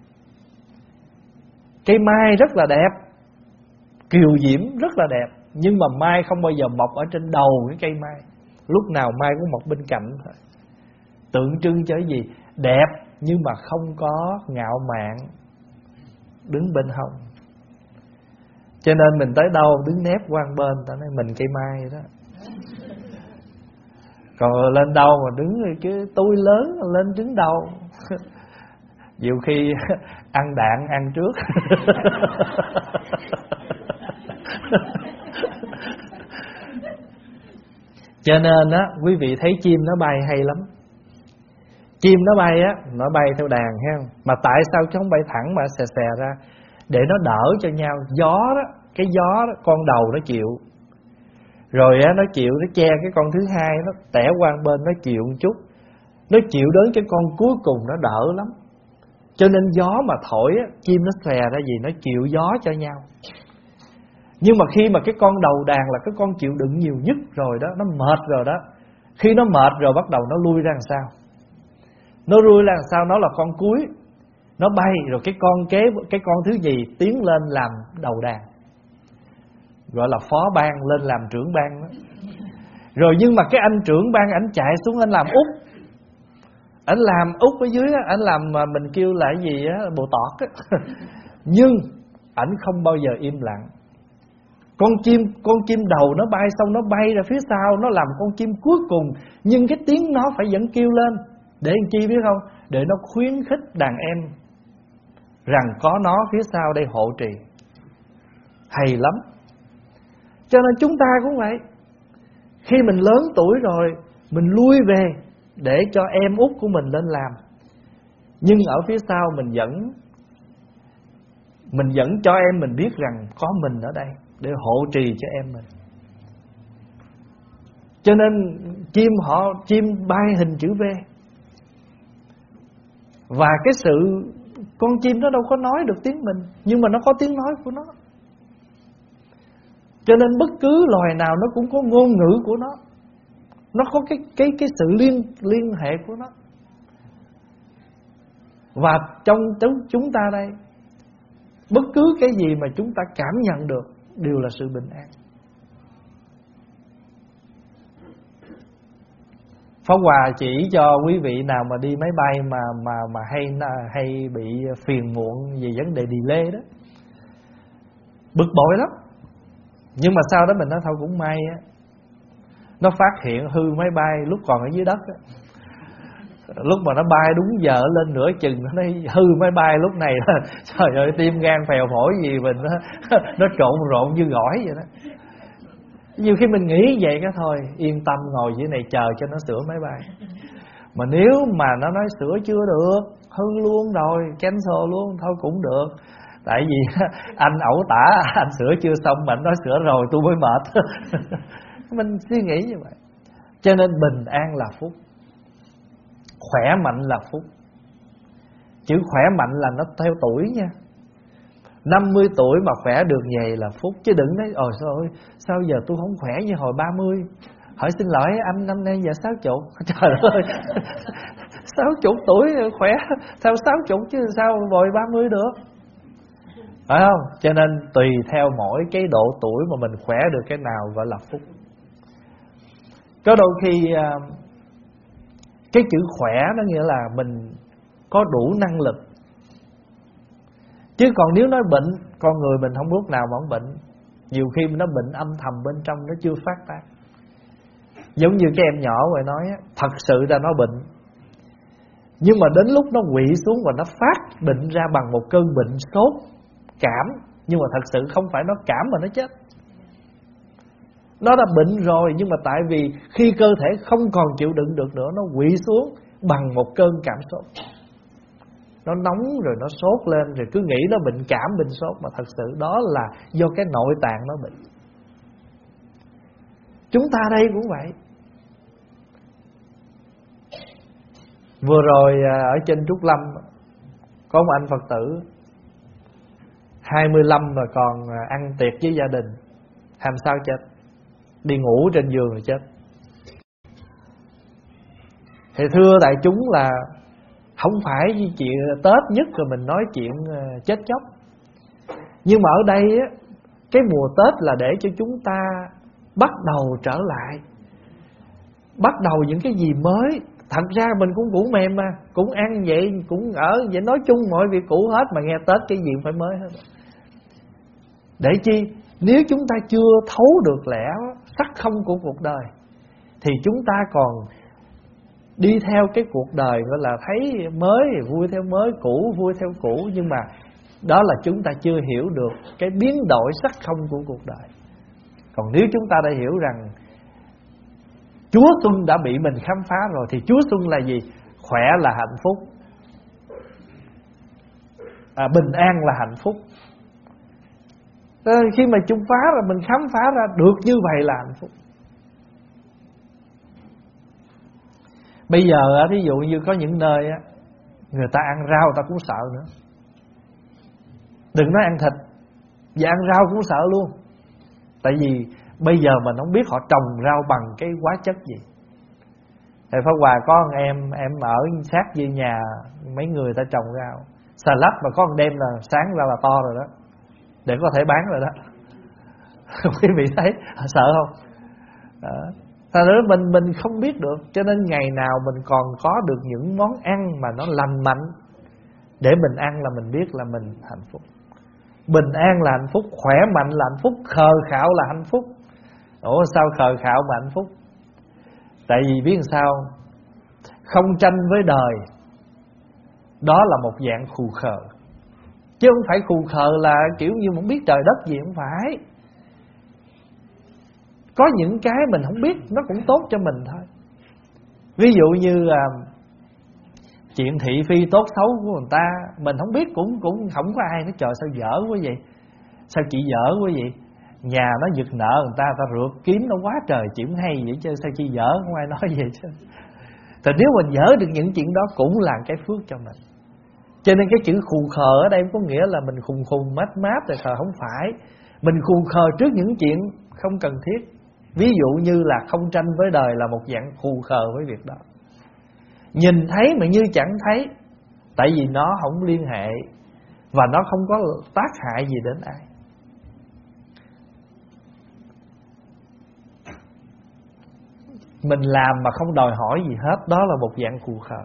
Cây mai rất là đẹp, kiều diễm rất là đẹp, nhưng mà mai không bao giờ mọc ở trên đầu cái cây mai. Lúc nào mai cũng mọc bên cạnh thôi. Tượng trưng cho cái gì? Đẹp nhưng mà không có ngạo mạn, đứng bên hông. Cho nên mình tới đâu đứng nép qua bên, ta nói mình cây mai đó. Còn lên đâu mà đứng chứ tôi lớn lên đứng đâu. Nhiều khi ăn đạn ăn trước. Cho nên á, quý vị thấy chim nó bay hay lắm. Chim nó bay á, nó bay theo đàn ha. Mà tại sao chứ không bay thẳng mà xè xè ra? Để nó đỡ cho nhau. Gió đó, cái gió đó, con đầu nó chịu. Rồi á, nó chịu, nó che cái con thứ hai, nó tẻ qua bên, nó chịu một chút. Nó chịu đến cái con cuối cùng nó đỡ lắm. Cho nên gió mà thổi á, chim nó xòe ra gì, nó chịu gió cho nhau. Nhưng mà khi mà cái con đầu đàn là cái con chịu đựng nhiều nhất rồi đó, nó mệt rồi đó. Khi nó mệt rồi bắt đầu nó lui ra làm sao? Nó lui ra làm sao? Nó là con cuối. Nó bay rồi cái con kế, cái con thứ gì tiến lên làm đầu đàn, gọi là phó ban, lên làm trưởng ban đó. Rồi nhưng mà cái anh trưởng ban, ảnh chạy xuống anh làm út. Ảnh làm út ở dưới, ảnh làm mà mình kêu là cái gì á, bồ tọt á. Nhưng ảnh không bao giờ im lặng. Con chim, con chim đầu nó bay xong nó bay ra phía sau, nó làm con chim cuối cùng. Nhưng cái tiếng nó phải vẫn kêu lên. Để làm chi biết không? Để nó khuyến khích đàn em rằng có nó phía sau đây hộ trì. Hay lắm. Cho nên chúng ta cũng vậy. Khi mình lớn tuổi rồi, mình lui về để cho em út của mình lên làm. Nhưng ở phía sau mình vẫn Mình vẫn cho em mình biết rằng có mình ở đây để hộ trì cho em mình. Cho nên chim họ chim bay hình chữ V. Và cái sự con chim nó đâu có nói được tiếng mình, nhưng mà nó có tiếng nói của nó. Cho nên bất cứ loài nào nó cũng có ngôn ngữ của nó. Nó có cái cái cái sự liên liên hệ của nó. Và trong chúng ta đây, bất cứ cái gì mà chúng ta cảm nhận được đều là sự bình an. Pháp Hòa chỉ cho quý vị nào mà đi máy bay mà mà mà hay hay bị phiền muộn về vấn đề delay đó, bực bội lắm. Nhưng mà sau đó mình nói thôi cũng may á, nó phát hiện hư máy bay lúc còn ở dưới đất á. Lúc mà nó bay đúng giờ lên nửa chừng, nó nói hư máy bay lúc này là trời ơi, tim gan phèo phổi gì mình nó, nó trộn rộn như gỏi vậy đó. Nhiều khi mình nghĩ vậy cái thôi, yên tâm ngồi dưới này chờ cho nó sửa máy bay. Mà nếu mà nó nói sửa chưa được, hư luôn rồi, cancel luôn, thôi cũng được. Tại vì anh ẩu tả, anh sửa chưa xong mà anh nói sửa rồi tôi mới mệt. Mình suy nghĩ như vậy. Cho nên bình an là phúc, khỏe mạnh là phúc. Chữ khỏe mạnh là nó theo tuổi nha. Năm mươi tuổi mà khỏe được vậy là phúc. Chứ đừng nói ôi sao ơi, sao giờ tôi không khỏe như hồi ba mươi. Hỏi xin lỗi anh, năm nay giờ sáu chục. Trời ơi, sáu chục tuổi khỏe theo sáu chục chứ sao vội ba mươi được, phải không? Cho nên tùy theo mỗi cái độ tuổi mà mình khỏe được cái nào gọi là phúc. Có đôi khi cái chữ khỏe nó nghĩa là mình có đủ năng lực. Chứ còn nếu nói bệnh, con người mình không lúc nào mà không bệnh. Nhiều khi nó bệnh âm thầm bên trong, nó chưa phát tác. Giống như cái em nhỏ rồi nói á, thật sự ra nó bệnh, nhưng mà đến lúc nó quỵ xuống và nó phát bệnh ra bằng một cơn bệnh sốt, cảm. Nhưng mà thật sự không phải nó cảm mà nó chết. Nó đã bệnh rồi, nhưng mà tại vì khi cơ thể không còn chịu đựng được nữa, nó quỵ xuống bằng một cơn cảm sốt. Nó nóng rồi nó sốt lên, rồi cứ nghĩ nó bệnh cảm, bệnh sốt, mà thật sự đó là do cái nội tạng nó bị. Chúng ta đây cũng vậy. Vừa rồi ở trên Trúc Lâm có một anh Phật tử hai mươi lăm mà còn ăn tiệc với gia đình. Làm sao chết? Đi ngủ trên giường rồi chết. Thì thưa đại chúng là không phải chuyện Tết nhất rồi mình nói chuyện chết chóc. Nhưng mà ở đây á, cái mùa Tết là để cho chúng ta bắt đầu trở lại, bắt đầu những cái gì mới. Thật ra mình cũng cũ mềm mà, cũng ăn vậy, cũng ở vậy, nói chung mọi việc cũ hết. Mà nghe Tết cái gì cũng phải mới hết. Để chi? Nếu chúng ta chưa thấu được lẽ sắc không của cuộc đời, thì chúng ta còn đi theo cái cuộc đời gọi là thấy mới vui theo mới, cũ vui theo cũ. Nhưng mà đó là chúng ta chưa hiểu được cái biến đổi sắc không của cuộc đời. Còn nếu chúng ta đã hiểu rằng Chúa Xuân đã bị mình khám phá rồi, thì Chúa Xuân là gì? Khỏe là hạnh phúc, à, bình an là hạnh phúc. à, Khi mà chúng phá rồi, mình khám phá ra được như vậy là hạnh phúc. Bây giờ ví dụ như có những nơi á, người ta ăn rau người ta cũng sợ nữa. Đừng nói ăn thịt, và ăn rau cũng sợ luôn. Tại vì bây giờ mình không biết họ trồng rau bằng cái hóa chất gì. Thầy Pháp Hòa có một em, em ở sát với nhà mấy người ta trồng rau, xà lách mà có một đêm là sáng ra là to rồi đó, để có thể bán rồi đó. Quý vị thấy sợ không? Đó. Thật ra mình mình không biết được. Cho nên ngày nào mình còn có được những món ăn mà nó lành mạnh, để mình ăn là mình biết là mình hạnh phúc. Bình an là hạnh phúc, khỏe mạnh là hạnh phúc, khờ khạo là hạnh phúc. Ủa sao khờ khạo mà hạnh phúc? Tại vì biết sao? Không tranh với đời, đó là một dạng khù khờ. Chứ không phải khù khờ là kiểu như không biết trời đất gì, không phải. Có những cái mình không biết nó cũng tốt cho mình thôi. Ví dụ như à, chuyện thị phi tốt xấu của người ta mình không biết, cũng cũng không có ai nói trời sao dở quá vậy, sao chị dở quá vậy, nhà nó giật nợ người ta, người ta rượt kiếm nó quá trời chuyện hay vậy chứ, sao chị dở, không ai nói vậy chứ. Thì nếu mình dở được những chuyện đó cũng là cái phước cho mình. Cho nên cái chữ khù khờ ở đây có nghĩa là mình khùng khùng mát mát rồi khờ, không phải. Mình khù khờ trước những chuyện không cần thiết. Ví dụ như là không tranh với đời là một dạng khù khờ với việc đó. Nhìn thấy mà như chẳng thấy, tại vì nó không liên hệ và nó không có tác hại gì đến ai. Mình làm mà không đòi hỏi gì hết, đó là một dạng khù khờ.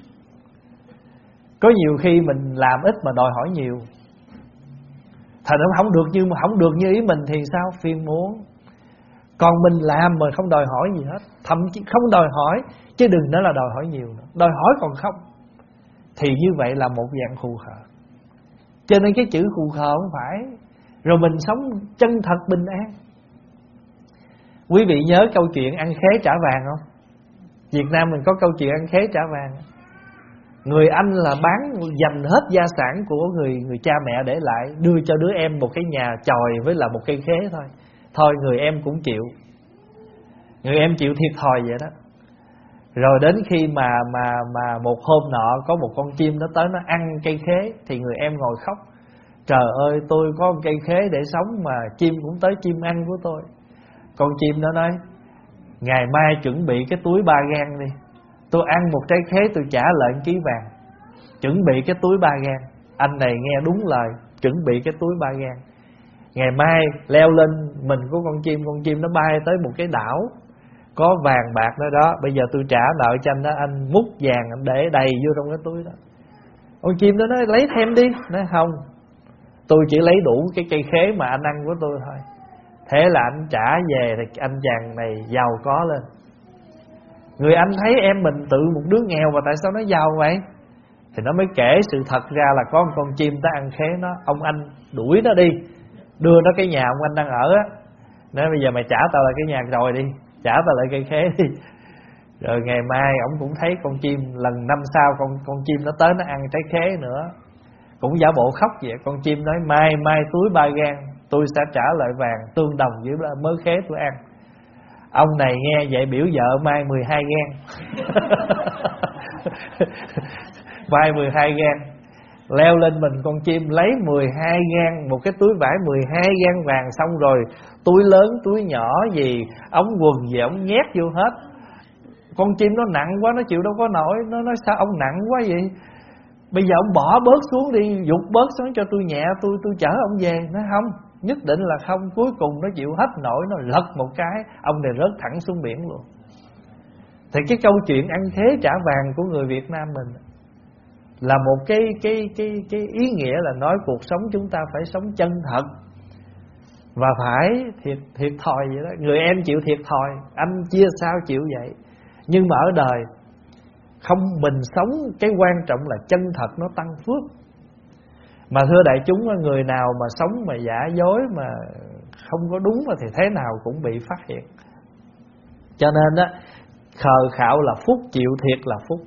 Có nhiều khi mình làm ít mà đòi hỏi nhiều, thành ra không được như mà không được như ý mình thì sao? Phiền muốn. Còn mình làm mà không đòi hỏi gì hết, thậm chí không đòi hỏi, chứ đừng nói là đòi hỏi nhiều nữa, đòi hỏi còn không, thì như vậy là một dạng khù khờ. Cho nên cái chữ khù khờ không phải. Rồi mình sống chân thật bình an. Quý vị nhớ câu chuyện ăn khế trả vàng không? Việt Nam mình có câu chuyện ăn khế trả vàng. Người Anh là bán dành hết gia sản của người người cha mẹ để lại, đưa cho đứa em một cái nhà chòi với là một cây khế thôi. Thôi người em cũng chịu, người em chịu thiệt thòi vậy đó. Rồi đến khi mà mà mà một hôm nọ có một con chim nó tới nó ăn cây khế, thì người em ngồi khóc. Trời ơi, tôi có cây khế để sống mà chim cũng tới chim ăn của tôi. Con chim nó nói, ngày mai chuẩn bị cái túi ba gang đi, tôi ăn một trái khế tôi trả lại ký vàng. Chuẩn bị cái túi ba gang. Anh này nghe đúng lời, chuẩn bị cái túi ba gang. Ngày mai leo lên mình của con chim, con chim nó bay tới một cái đảo có vàng bạc đó đó, bây giờ tôi trả nợ cho anh đó, anh múc vàng anh để đầy vô trong cái túi đó. Con chim đó nói lấy thêm đi. Nói không, tôi chỉ lấy đủ cái cây khế mà anh ăn của tôi thôi. Thế là anh trả về thì anh chàng này giàu có lên. Người anh thấy em mình tự một đứa nghèo mà tại sao nó giàu vậy? Thì nó mới kể sự thật ra là có một con chim tới ăn khế nó. Ông anh đuổi nó đi, đưa nó cái nhà ông anh đang ở á. Nói bây giờ mày trả tao lại cái nhà rồi đi, trả tao lại cây khế đi. Rồi ngày mai ông cũng thấy con chim, lần năm sau con con chim nó tới nó ăn trái khế nữa, cũng giả bộ khóc vậy. Con chim nói mai mai túi ba gang tôi sẽ trả lại vàng tương đồng với mớ khế tôi ăn. Ông này nghe vậy biểu vợ mai mười hai gang. Mai mười hai gang, leo lên mình con chim lấy mười hai gang, một cái túi vải mười hai gang vàng, xong rồi túi lớn túi nhỏ gì, ống quần gì ông nhét vô hết. Con chim nó nặng quá nó chịu đâu có nổi. Nó nói sao ông nặng quá vậy, bây giờ ông bỏ bớt xuống đi, giục bớt xuống cho tôi nhẹ, tôi tôi chở ông về. Nói không, nhất định là không. Cuối cùng nó chịu hết nổi, nó lật một cái, ông này rớt thẳng xuống biển luôn. Thì cái câu chuyện ăn khế trả vàng của người Việt Nam mình là một cái cái cái cái ý nghĩa là nói cuộc sống chúng ta phải sống chân thật và phải thiệt thiệt thòi vậy đó. Người em chịu thiệt thòi, anh chia sao chịu vậy. Nhưng mà ở đời không, mình sống cái quan trọng là chân thật nó tăng phước. Mà thưa đại chúng, người nào mà sống mà giả dối mà không có đúng thì thế nào cũng bị phát hiện. Cho nên á, khờ khạo là phúc, chịu thiệt là phúc.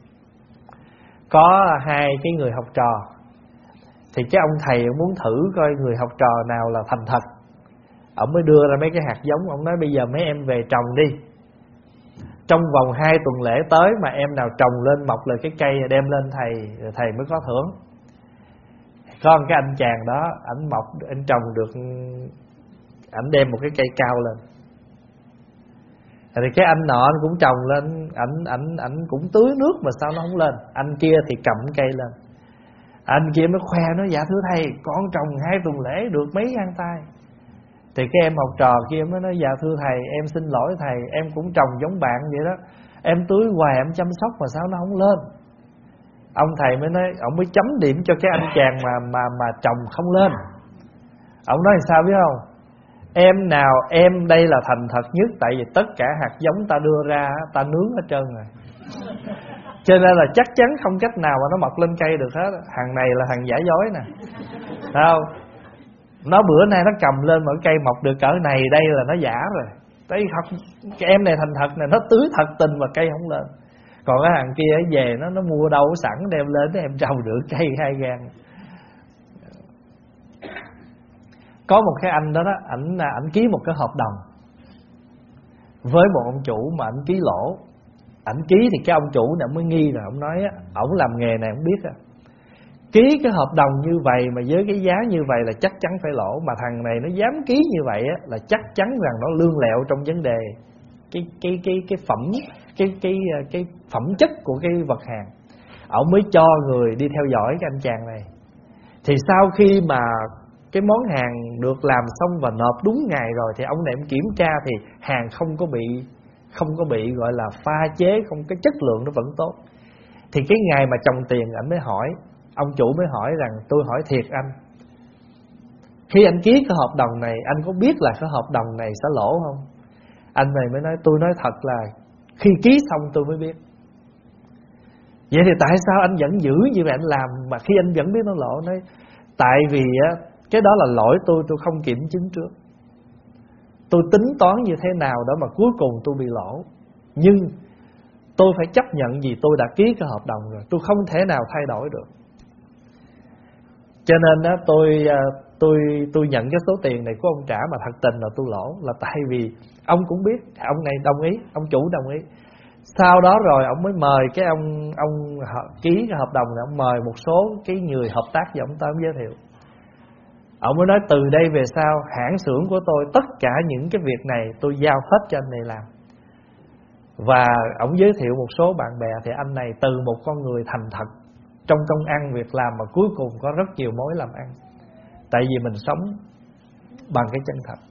Có hai cái người học trò, thì cái ông thầy muốn thử coi người học trò nào là thành thật. Ông mới đưa ra mấy cái hạt giống. Ông nói bây giờ mấy em về trồng đi, trong vòng hai tuần lễ tới mà em nào trồng lên mọc lên cái cây đem lên thầy, thầy mới có thưởng. Có một cái anh chàng đó, ảnh mọc, anh trồng được, ảnh đem một cái cây cao lên. Thì cái anh nọ anh cũng trồng lên, ảnh ảnh ảnh cũng tưới nước mà sao nó không lên. Anh kia thì cầm cây lên. Anh kia mới khoe nói dạ thưa thầy, con trồng hai tuần lễ được mấy gang tay. Thì cái em học trò kia mới nói dạ thưa thầy, em xin lỗi thầy, em cũng trồng giống bạn vậy đó, em tưới hoài, em chăm sóc mà sao nó không lên. Ông thầy mới nói, ông mới chấm điểm cho cái anh chàng mà mà mà trồng không lên. Ông nói sao biết không? Em nào em đây là thành thật nhất, tại vì tất cả hạt giống ta đưa ra ta nướng hết trơn rồi, cho nên là chắc chắn không cách nào mà nó mọc lên cây được hết. Hàng này là hàng giả dối nè, thấy không? Nó bữa nay nó cầm lên mỗi cây mọc được cỡ này, đây là nó giả rồi. Tại không, cái em này thành thật này, nó tưới thật tình mà cây không lên. Còn cái hàng kia về nó nó mua đâu sẵn đem lên để em trồng được cây hai gan. Có một cái anh đó đó, ảnh ảnh ký một cái hợp đồng với một ông chủ mà ảnh ký lỗ. Ảnh ký thì cái ông chủ này mới nghi rồi, ông nói á, ổng làm nghề này ông biết á, ký cái hợp đồng như vậy mà với cái giá như vậy là chắc chắn phải lỗ. Mà thằng này nó dám ký như vậy á, là chắc chắn rằng nó lương lẹo trong vấn đề cái cái cái cái phẩm cái cái cái phẩm chất của cái vật hàng. Ổng mới cho người đi theo dõi cái anh chàng này. Thì sau khi mà cái món hàng được làm xong và nộp đúng ngày rồi, thì ông này ông kiểm tra thì hàng không có bị không có bị gọi là pha chế, không, cái chất lượng nó vẫn tốt. Thì cái ngày mà chồng tiền, anh mới hỏi, ông chủ mới hỏi rằng, tôi hỏi thiệt anh, khi anh ký cái hợp đồng này, anh có biết là cái hợp đồng này sẽ lỗ không? Anh này mới nói, tôi nói thật là khi ký xong tôi mới biết. Vậy thì tại sao anh vẫn giữ như vậy anh làm mà khi anh vẫn biết nó lỗ? Nói tại vì á, cái đó là lỗi tôi, tôi không kiểm chứng trước. Tôi tính toán như thế nào đó mà cuối cùng tôi bị lỗ. Nhưng tôi phải chấp nhận vì tôi đã ký cái hợp đồng rồi, tôi không thể nào thay đổi được. Cho nên đó, tôi tôi tôi nhận cái số tiền này của ông trả mà thật tình là tôi lỗ, là tại vì ông cũng biết, ông này đồng ý, ông chủ đồng ý. Sau đó rồi ông mới mời cái ông ông ký cái hợp đồng này, ông mời một số cái người hợp tác với ông, tới ông giới thiệu. Ông mới nói từ đây về sau hãng xưởng của tôi tất cả những cái việc này tôi giao hết cho anh này làm. Và ông giới thiệu một số bạn bè, thì anh này từ một con người thành thật trong công ăn việc làm mà cuối cùng có rất nhiều mối làm ăn. Tại vì mình sống bằng cái chân thật.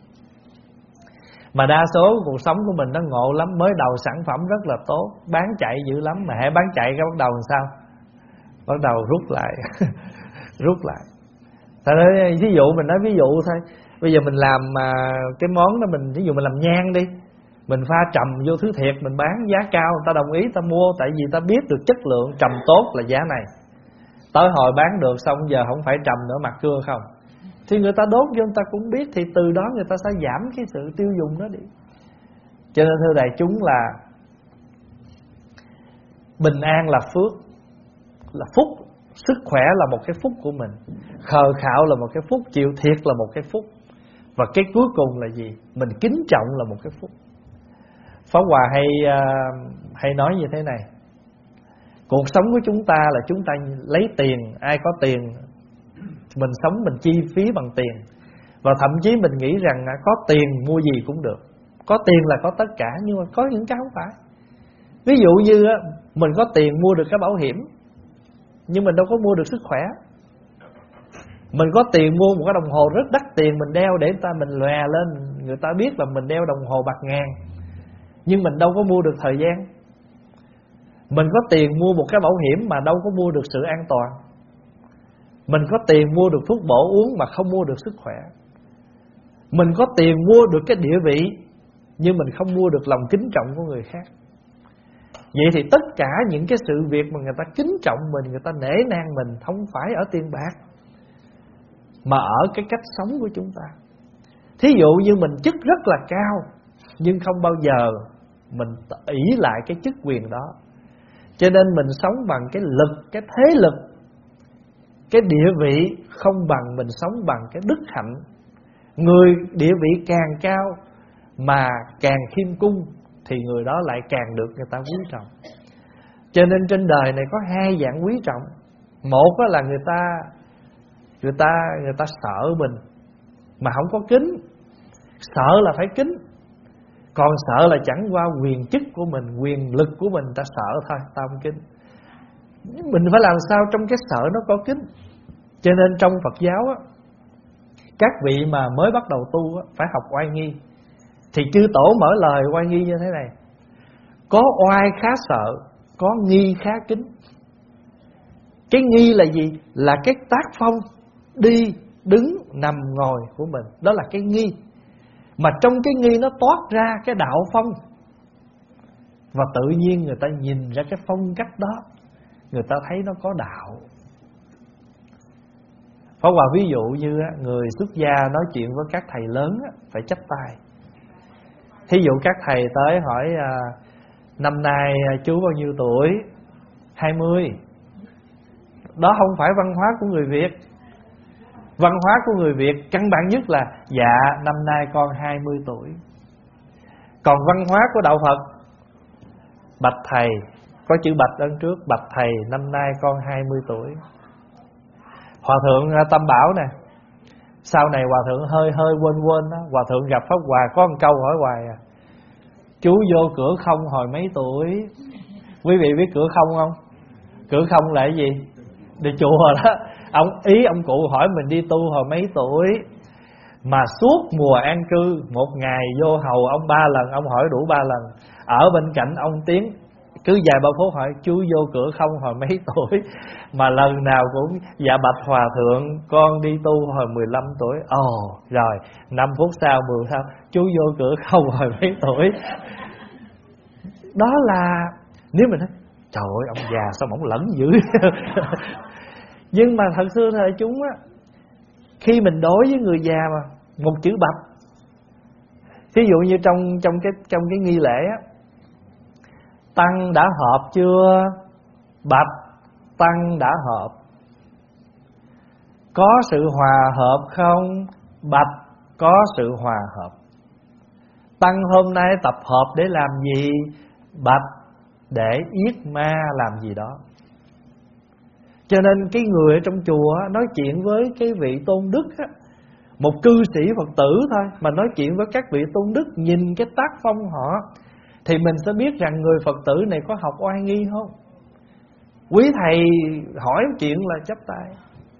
Mà đa số cuộc sống của mình nó ngộ lắm. Mới đầu sản phẩm rất là tốt, bán chạy dữ lắm, mà hãy bán chạy cái bắt đầu làm sao? Bắt đầu rút lại. Rút lại. Tại nói, ví dụ mình nói ví dụ thôi. Bây giờ mình làm mà cái món đó mình, ví dụ mình làm nhang đi, mình pha trầm vô thứ thiệt, mình bán giá cao, người ta đồng ý ta mua. Tại vì ta biết được chất lượng trầm tốt là giá này. Tới hồi bán được xong giờ không phải trầm nữa, mặt cưa không, thì người ta đốt vô người ta cũng biết. Thì từ đó người ta sẽ giảm cái sự tiêu dùng đó đi. Cho nên thưa đại chúng là bình an là phước, là phúc. Sức khỏe là một cái phúc của mình, khờ khạo là một cái phúc, chịu thiệt là một cái phúc, và cái cuối cùng là gì? Mình kính trọng là một cái phúc. Pháp Hòa hay uh, hay nói như thế này: cuộc sống của chúng ta là chúng ta lấy tiền, ai có tiền mình sống, mình chi phí bằng tiền. Và thậm chí mình nghĩ rằng có tiền mua gì cũng được, có tiền là có tất cả. Nhưng mà có những cái không phải. Ví dụ như mình có tiền mua được cái bảo hiểm, nhưng mình đâu có mua được sức khỏe. Mình có tiền mua một cái đồng hồ rất đắt tiền, mình đeo để người ta mình lòe lên, người ta biết là mình đeo đồng hồ bạc ngàn, nhưng mình đâu có mua được thời gian. Mình có tiền mua một cái bảo hiểm mà đâu có mua được sự an toàn. Mình có tiền mua được thuốc bổ uống mà không mua được sức khỏe. Mình có tiền mua được cái địa vị, nhưng mình không mua được lòng kính trọng của người khác. Vậy thì tất cả những cái sự việc mà người ta kính trọng mình, người ta nể nang mình, không phải ở tiền bạc, mà ở cái cách sống của chúng ta. Thí dụ như mình chức rất là cao, nhưng không bao giờ mình ỷ lại cái chức quyền đó. Cho nên mình sống bằng cái lực, cái thế lực, cái địa vị không bằng mình sống bằng cái đức hạnh. Người địa vị càng cao mà càng khiêm cung thì người đó lại càng được người ta quý trọng. Cho nên trên đời này có hai dạng quý trọng. Một là người ta Người ta người ta sợ mình mà không có kính. Sợ là phải kính. Còn sợ là chẳng qua quyền chức của mình, quyền lực của mình, ta sợ thôi, ta không kính. Mình phải làm sao trong cái sợ nó có kính. Cho nên trong Phật giáo á, các vị mà mới bắt đầu tu á, phải học oai nghi. Thì chư tổ mở lời oai nghi như thế này: có oai khá sợ, có nghi khá kính. Cái nghi là gì? Là cái tác phong đi, đứng, nằm, ngồi của mình. Đó là cái nghi. Mà trong cái nghi nó toát ra cái đạo phong. Và tự nhiên người ta nhìn ra cái phong cách đó, người ta thấy nó có đạo. Pháp Hòa ví dụ như người xuất gia nói chuyện với các thầy lớn phải chắp tay. Thí dụ các thầy tới hỏi: năm nay chú bao nhiêu tuổi? hai mươi. Đó không phải văn hóa của người Việt. Văn hóa của người Việt căn bản nhất là: dạ năm nay con hai mươi tuổi. Còn văn hóa của đạo Phật: bạch thầy, có chữ bạch ở trước, bạch thầy năm nay con hai mươi tuổi. Hòa thượng Tâm Bảo nè, sau này hòa thượng hơi hơi quên quên đó, hòa thượng gặp Pháp Hòa có một câu hỏi hoài à: chú vô cửa không hồi mấy tuổi? Quý vị biết cửa không không? Cửa không là cái gì? Đi chùa đó. Ông ý ông cụ hỏi mình đi tu hồi mấy tuổi. Mà suốt mùa an cư, một ngày vô hầu ông ba lần, ông hỏi đủ ba lần. Ở bên cạnh ông Tiến cứ vài ba phút hỏi: chú vô cửa không hồi mấy tuổi? Mà lần nào cũng: dạ bạch hòa thượng, con đi tu hồi mười lăm tuổi. Ồ oh, rồi năm phút sau, mười sau: chú vô cửa không hồi mấy tuổi? Đó là nếu mình nói trời ơi ông già sao mà ông lẫn dữ. Nhưng mà thật sự thời chúng á, khi mình đối với người già mà một chữ bạch. Ví dụ như trong trong cái trong cái nghi lễ á, tăng đã họp chưa? Bạch tăng đã họp. Có sự hòa hợp không? Bạch có sự hòa hợp. Tăng hôm nay tập hợp để làm gì? Bạch để yết ma làm gì đó. Cho nên cái người ở trong chùa nói chuyện với cái vị tôn đức á, một cư sĩ Phật tử thôi, mà nói chuyện với các vị tôn đức, nhìn cái tác phong họ thì mình sẽ biết rằng người Phật tử này có học oai nghi không. Quý thầy hỏi chuyện là chắp tay.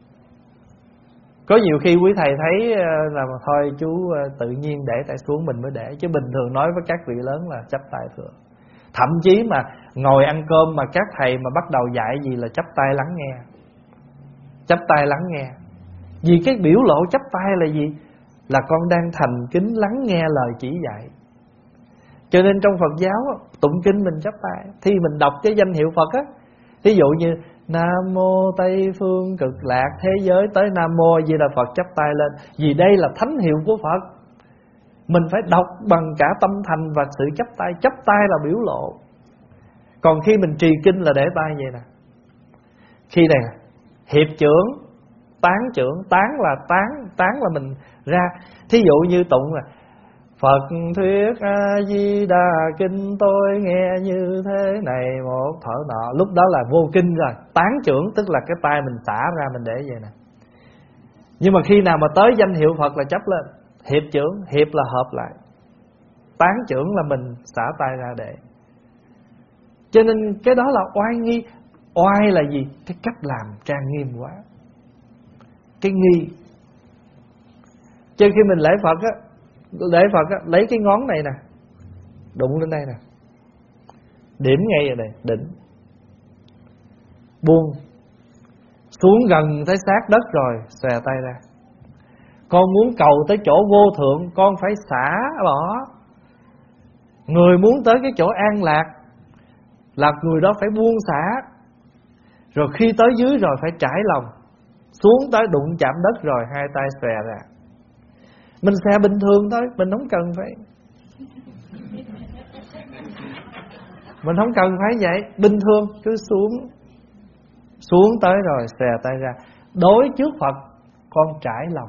Có nhiều khi quý thầy thấy là thôi chú tự nhiên để tay xuống mình mới để, chứ bình thường nói với các vị lớn là chắp tay thường. Thậm chí mà ngồi ăn cơm mà các thầy mà bắt đầu dạy gì là chắp tay lắng nghe. Chắp tay lắng nghe. Vì cái biểu lộ chắp tay là gì? Là con đang thành kính lắng nghe lời chỉ dạy. Cho nên trong Phật giáo tụng kinh mình chắp tay. Thì mình đọc cái danh hiệu Phật á, ví dụ như Nam mô Tây phương cực lạc thế giới tới Nam mô Di Đà Phật chắp tay lên. Vì đây là thánh hiệu của Phật, mình phải đọc bằng cả tâm thành và sự chắp tay. Chắp tay là biểu lộ. Còn khi mình trì kinh là để tay vậy nè. Khi này hiệp trưởng, tán trưởng. Tán là tán, tán là mình ra. Thí dụ như tụng là Phật thuyết A Di Đà kinh tôi nghe như thế này một thở nọ. Lúc đó là vô kinh rồi. Tán trưởng tức là cái tay mình xả ra mình để vậy nè. Nhưng mà khi nào mà tới danh hiệu Phật là chấp lên. Hiệp trưởng, hiệp là hợp lại. Tán trưởng là mình xả tay ra để. Cho nên cái đó là oai nghi. Oai là gì? Cái cách làm trang nghiêm quá. Cái nghi. Cho khi mình lễ Phật á, lễ Phật á, lấy cái ngón này nè, đụng lên đây nè, điểm ngay ở đây, đỉnh, buông xuống gần tới sát đất rồi xòe tay ra. Con muốn cầu tới chỗ vô thượng, con phải xả bỏ. Người muốn tới cái chỗ an lạc là người đó phải buông xả. Rồi khi tới dưới rồi phải trải lòng, xuống tới đụng chạm đất rồi hai tay xòe ra. Mình xòe bình thường thôi, mình không cần phải Mình không cần phải vậy. Bình thường cứ xuống, xuống tới rồi xòe tay ra. Đối trước Phật con trải lòng.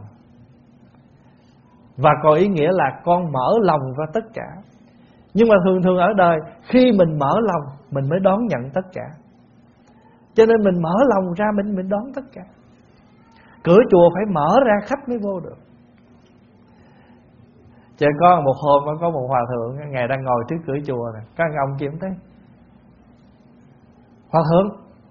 Và có ý nghĩa là con mở lòng ra tất cả. Nhưng mà thường thường ở đời, khi mình mở lòng mình mới đón nhận tất cả. Cho nên mình mở lòng ra mình mình đón tất cả. Cửa chùa phải mở ra khách mới vô được. Chứ có một hôm có một hòa thượng, ngài đang ngồi trước cửa chùa nè, có ông ông kiếm tới: Hòa thượng,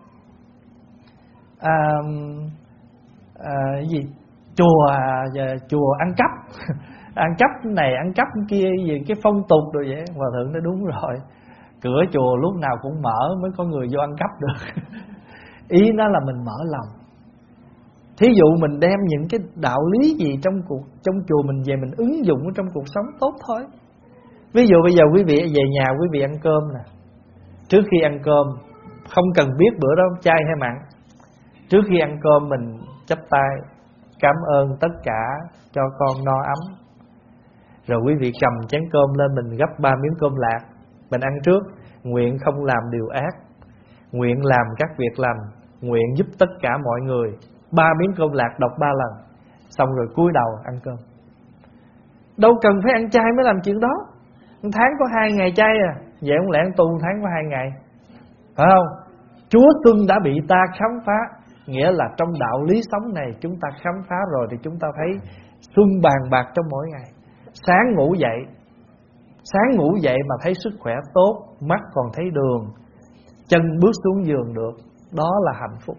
à, à, cái gì chùa chùa ăn cắp ăn cắp này ăn cắp kia gì, cái phong tục rồi vậy. Hòa thượng nói đúng rồi, cửa chùa lúc nào cũng mở mới có người vô ăn cắp được. Ý nó là mình mở lòng. Thí dụ mình đem những cái đạo lý gì trong cuộc trong chùa mình về mình ứng dụng trong cuộc sống tốt thôi. Ví dụ bây giờ quý vị về nhà quý vị ăn cơm nè, trước khi ăn cơm không cần biết bữa đó chay hay mặn, trước khi ăn cơm mình chắp tay cảm ơn tất cả cho con no ấm. Rồi quý vị cầm chén cơm lên mình gấp ba miếng cơm lạc, mình ăn trước. Nguyện không làm điều ác, nguyện làm các việc lành, nguyện giúp tất cả mọi người. Ba miếng cơm lạc đọc ba lần, xong rồi cúi đầu ăn cơm. Đâu cần phải ăn chay mới làm chuyện đó. Một tháng có hai ngày chay à, vậy không lẽ ăn tu một tháng có hai ngày, phải không? Chúa Xuân đã bị ta khám phá. Nghĩa là trong đạo lý sống này chúng ta khám phá rồi thì chúng ta thấy xuân bàn bạc trong mỗi ngày. Sáng ngủ dậy, sáng ngủ dậy mà thấy sức khỏe tốt, mắt còn thấy đường, chân bước xuống giường được, đó là hạnh phúc.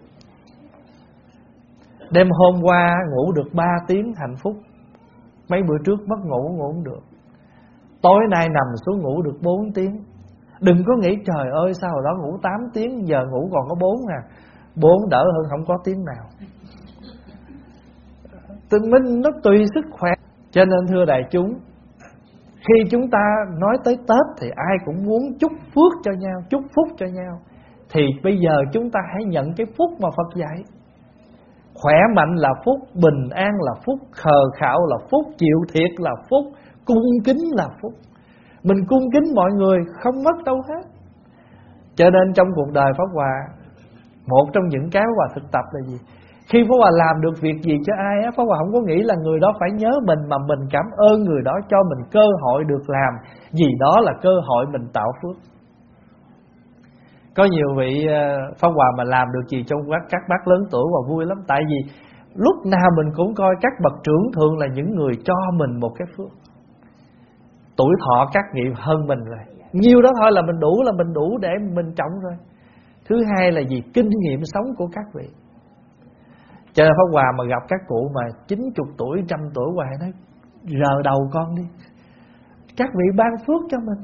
Đêm hôm qua ngủ được ba tiếng hạnh phúc. Mấy bữa trước mất ngủ ngủ không được. Tối nay nằm xuống ngủ được bốn tiếng. Đừng có nghĩ trời ơi sao hồi đó ngủ tám tiếng, giờ ngủ còn có bốn à. Bốn đỡ hơn không có tiếng nào. Tình mình nó tùy sức khỏe. Cho nên thưa đại chúng, khi chúng ta nói tới Tết thì ai cũng muốn chúc phước cho nhau, chúc phúc cho nhau. Thì bây giờ chúng ta hãy nhận cái phúc mà Phật dạy. Khỏe mạnh là phúc, bình an là phúc, khờ khạo là phúc, chịu thiệt là phúc, cung kính là phúc. Mình cung kính mọi người không mất đâu hết. Cho nên trong cuộc đời Pháp Hòa, một trong những cái Pháp Hòa thực tập là gì? Khi Pháp Hòa làm được việc gì cho ai á, Pháp Hòa không có nghĩ là người đó phải nhớ mình, mà mình cảm ơn người đó cho mình cơ hội được làm. Vì đó là cơ hội mình tạo phước. Có nhiều vị Pháp Hòa mà làm được gì trong các, các bác lớn tuổi và vui lắm. Tại vì lúc nào mình cũng coi các bậc trưởng thường là những người cho mình một cái phước. Tuổi thọ các nghiệp hơn mình rồi, nhiêu đó thôi là mình đủ, là mình đủ để mình trọng rồi. Thứ hai là gì? Kinh nghiệm sống của các vị. Cho nên Pháp Hòa mà gặp các cụ mà chín mươi tuổi, trăm tuổi Hòa nói rờ đầu con đi, các vị ban phước cho mình.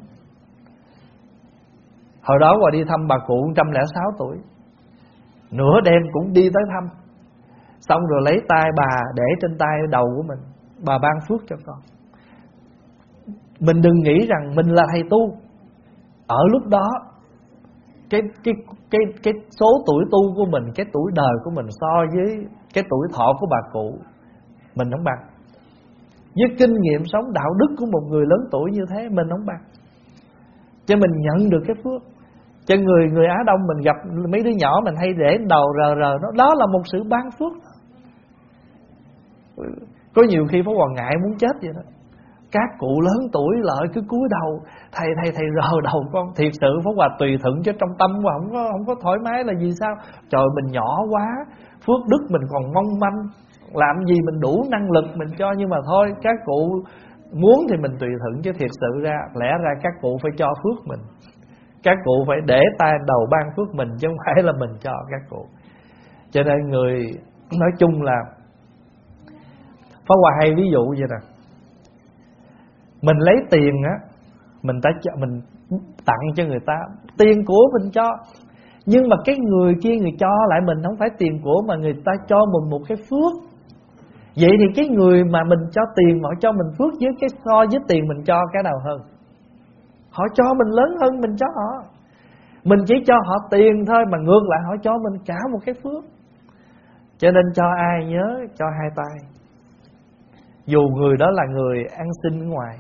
Hồi đó Hòa đi thăm bà cụ một trăm lẻ sáu tuổi, nửa đêm cũng đi tới thăm. Xong rồi lấy tay bà để trên tay đầu của mình, bà ban phước cho con. Mình đừng nghĩ rằng mình là thầy tu. Ở lúc đó cái cái cái cái số tuổi tu của mình, cái tuổi đời của mình so với cái tuổi thọ của bà cụ mình không bằng. Với kinh nghiệm sống đạo đức của một người lớn tuổi như thế mình không bằng. Cho mình nhận được cái phước. Cho người người Á Đông mình gặp mấy đứa nhỏ mình hay để đầu rờ rờ nó, đó là một sự ban phước. Có nhiều khi Pháp Hòa ngại muốn chết vậy đó. Các cụ lớn tuổi lợi cứ cúi đầu, thầy thầy thầy rờ đầu con. Thiệt sự Pháp Hòa tùy thuận chứ trong tâm mà không có không có thoải mái là vì sao? Trời, mình nhỏ quá, phước đức mình còn mong manh, làm gì mình đủ năng lực mình cho. Nhưng mà thôi, các cụ muốn thì mình tùy thuận, chứ thiệt sự ra lẽ ra các cụ phải cho phước mình. Các cụ phải để tay đầu ban phước mình, chứ không phải là mình cho các cụ. Cho nên người nói chung là Pháp Hòa hay ví dụ vậy nè. Mình lấy tiền á, mình ta cho, mình tặng cho người ta, tiền của mình cho. Nhưng mà cái người kia người cho lại mình không phải tiền của, mà người ta cho mình một cái phước. Vậy thì cái người mà mình cho tiền mà họ cho mình phước, với cái so với tiền mình cho cái nào hơn? Họ cho mình lớn hơn mình cho họ. Mình chỉ cho họ tiền thôi, mà ngược lại họ cho mình cả một cái phước. Cho nên cho ai nhớ cho hai tay. Dù người đó là người ăn xin ở ngoài,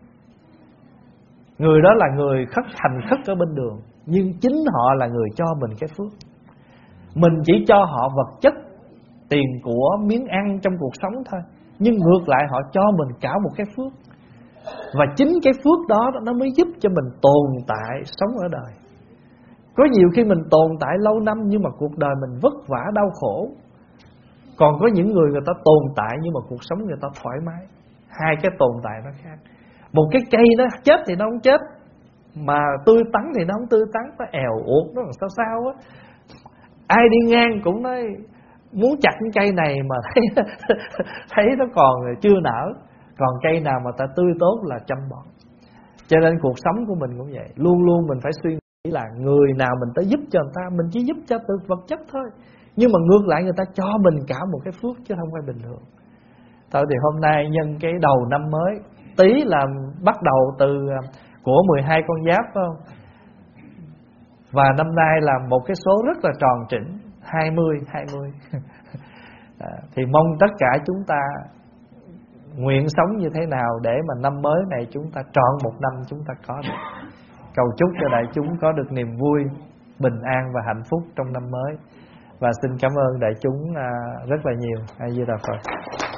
người đó là người khất hành khất ở bên đường, nhưng chính họ là người cho mình cái phước. Mình chỉ cho họ vật chất, tiền của, miếng ăn trong cuộc sống thôi, nhưng ngược lại họ cho mình cả một cái phước. Và chính cái phước đó nó mới giúp cho mình tồn tại sống ở đời. Có nhiều khi mình tồn tại lâu năm, nhưng mà cuộc đời mình vất vả đau khổ. Còn có những người người ta tồn tại nhưng mà cuộc sống người ta thoải mái. Hai cái tồn tại nó khác. Một cái cây nó chết thì nó không chết, mà tươi tắn thì nó không tươi tắn, nó èo uột, nó làm sao sao á. Ai đi ngang cũng nói muốn chặt cái cây này mà thấy thấy nó còn chưa nở. Còn cây nào mà ta tươi tốt là chăm bón. Cho nên cuộc sống của mình cũng vậy. Luôn luôn mình phải suy nghĩ là người nào mình tới giúp cho người ta, mình chỉ giúp cho từ vật chất thôi, nhưng mà ngược lại người ta cho mình cả một cái phước, chứ không phải bình thường. Thôi thì hôm nay nhân cái đầu năm mới, Tý là bắt đầu từ của mười hai con giáp phải không? Và năm nay là một cái số rất là tròn chỉnh, hai mươi à, thì mong tất cả chúng ta nguyện sống như thế nào để mà năm mới này chúng ta trọn một năm chúng ta có được. Cầu chúc cho đại chúng có được niềm vui, bình an và hạnh phúc trong năm mới. Và xin cảm ơn đại chúng rất là nhiều. A Di Đà Phật.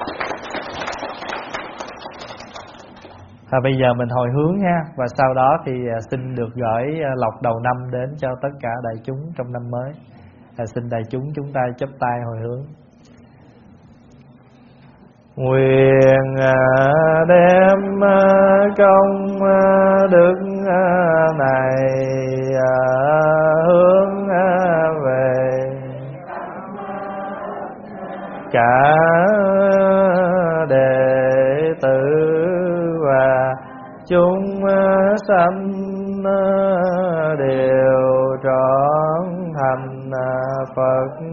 À, bây giờ mình hồi hướng ha. Và sau đó thì xin được gửi lộc đầu năm đến cho tất cả đại chúng trong năm mới. À, xin đại chúng chúng ta chắp tay hồi hướng. Nguyện đem công đức này hướng về cả đệ tử và chúng sanh đều trọn thành Phật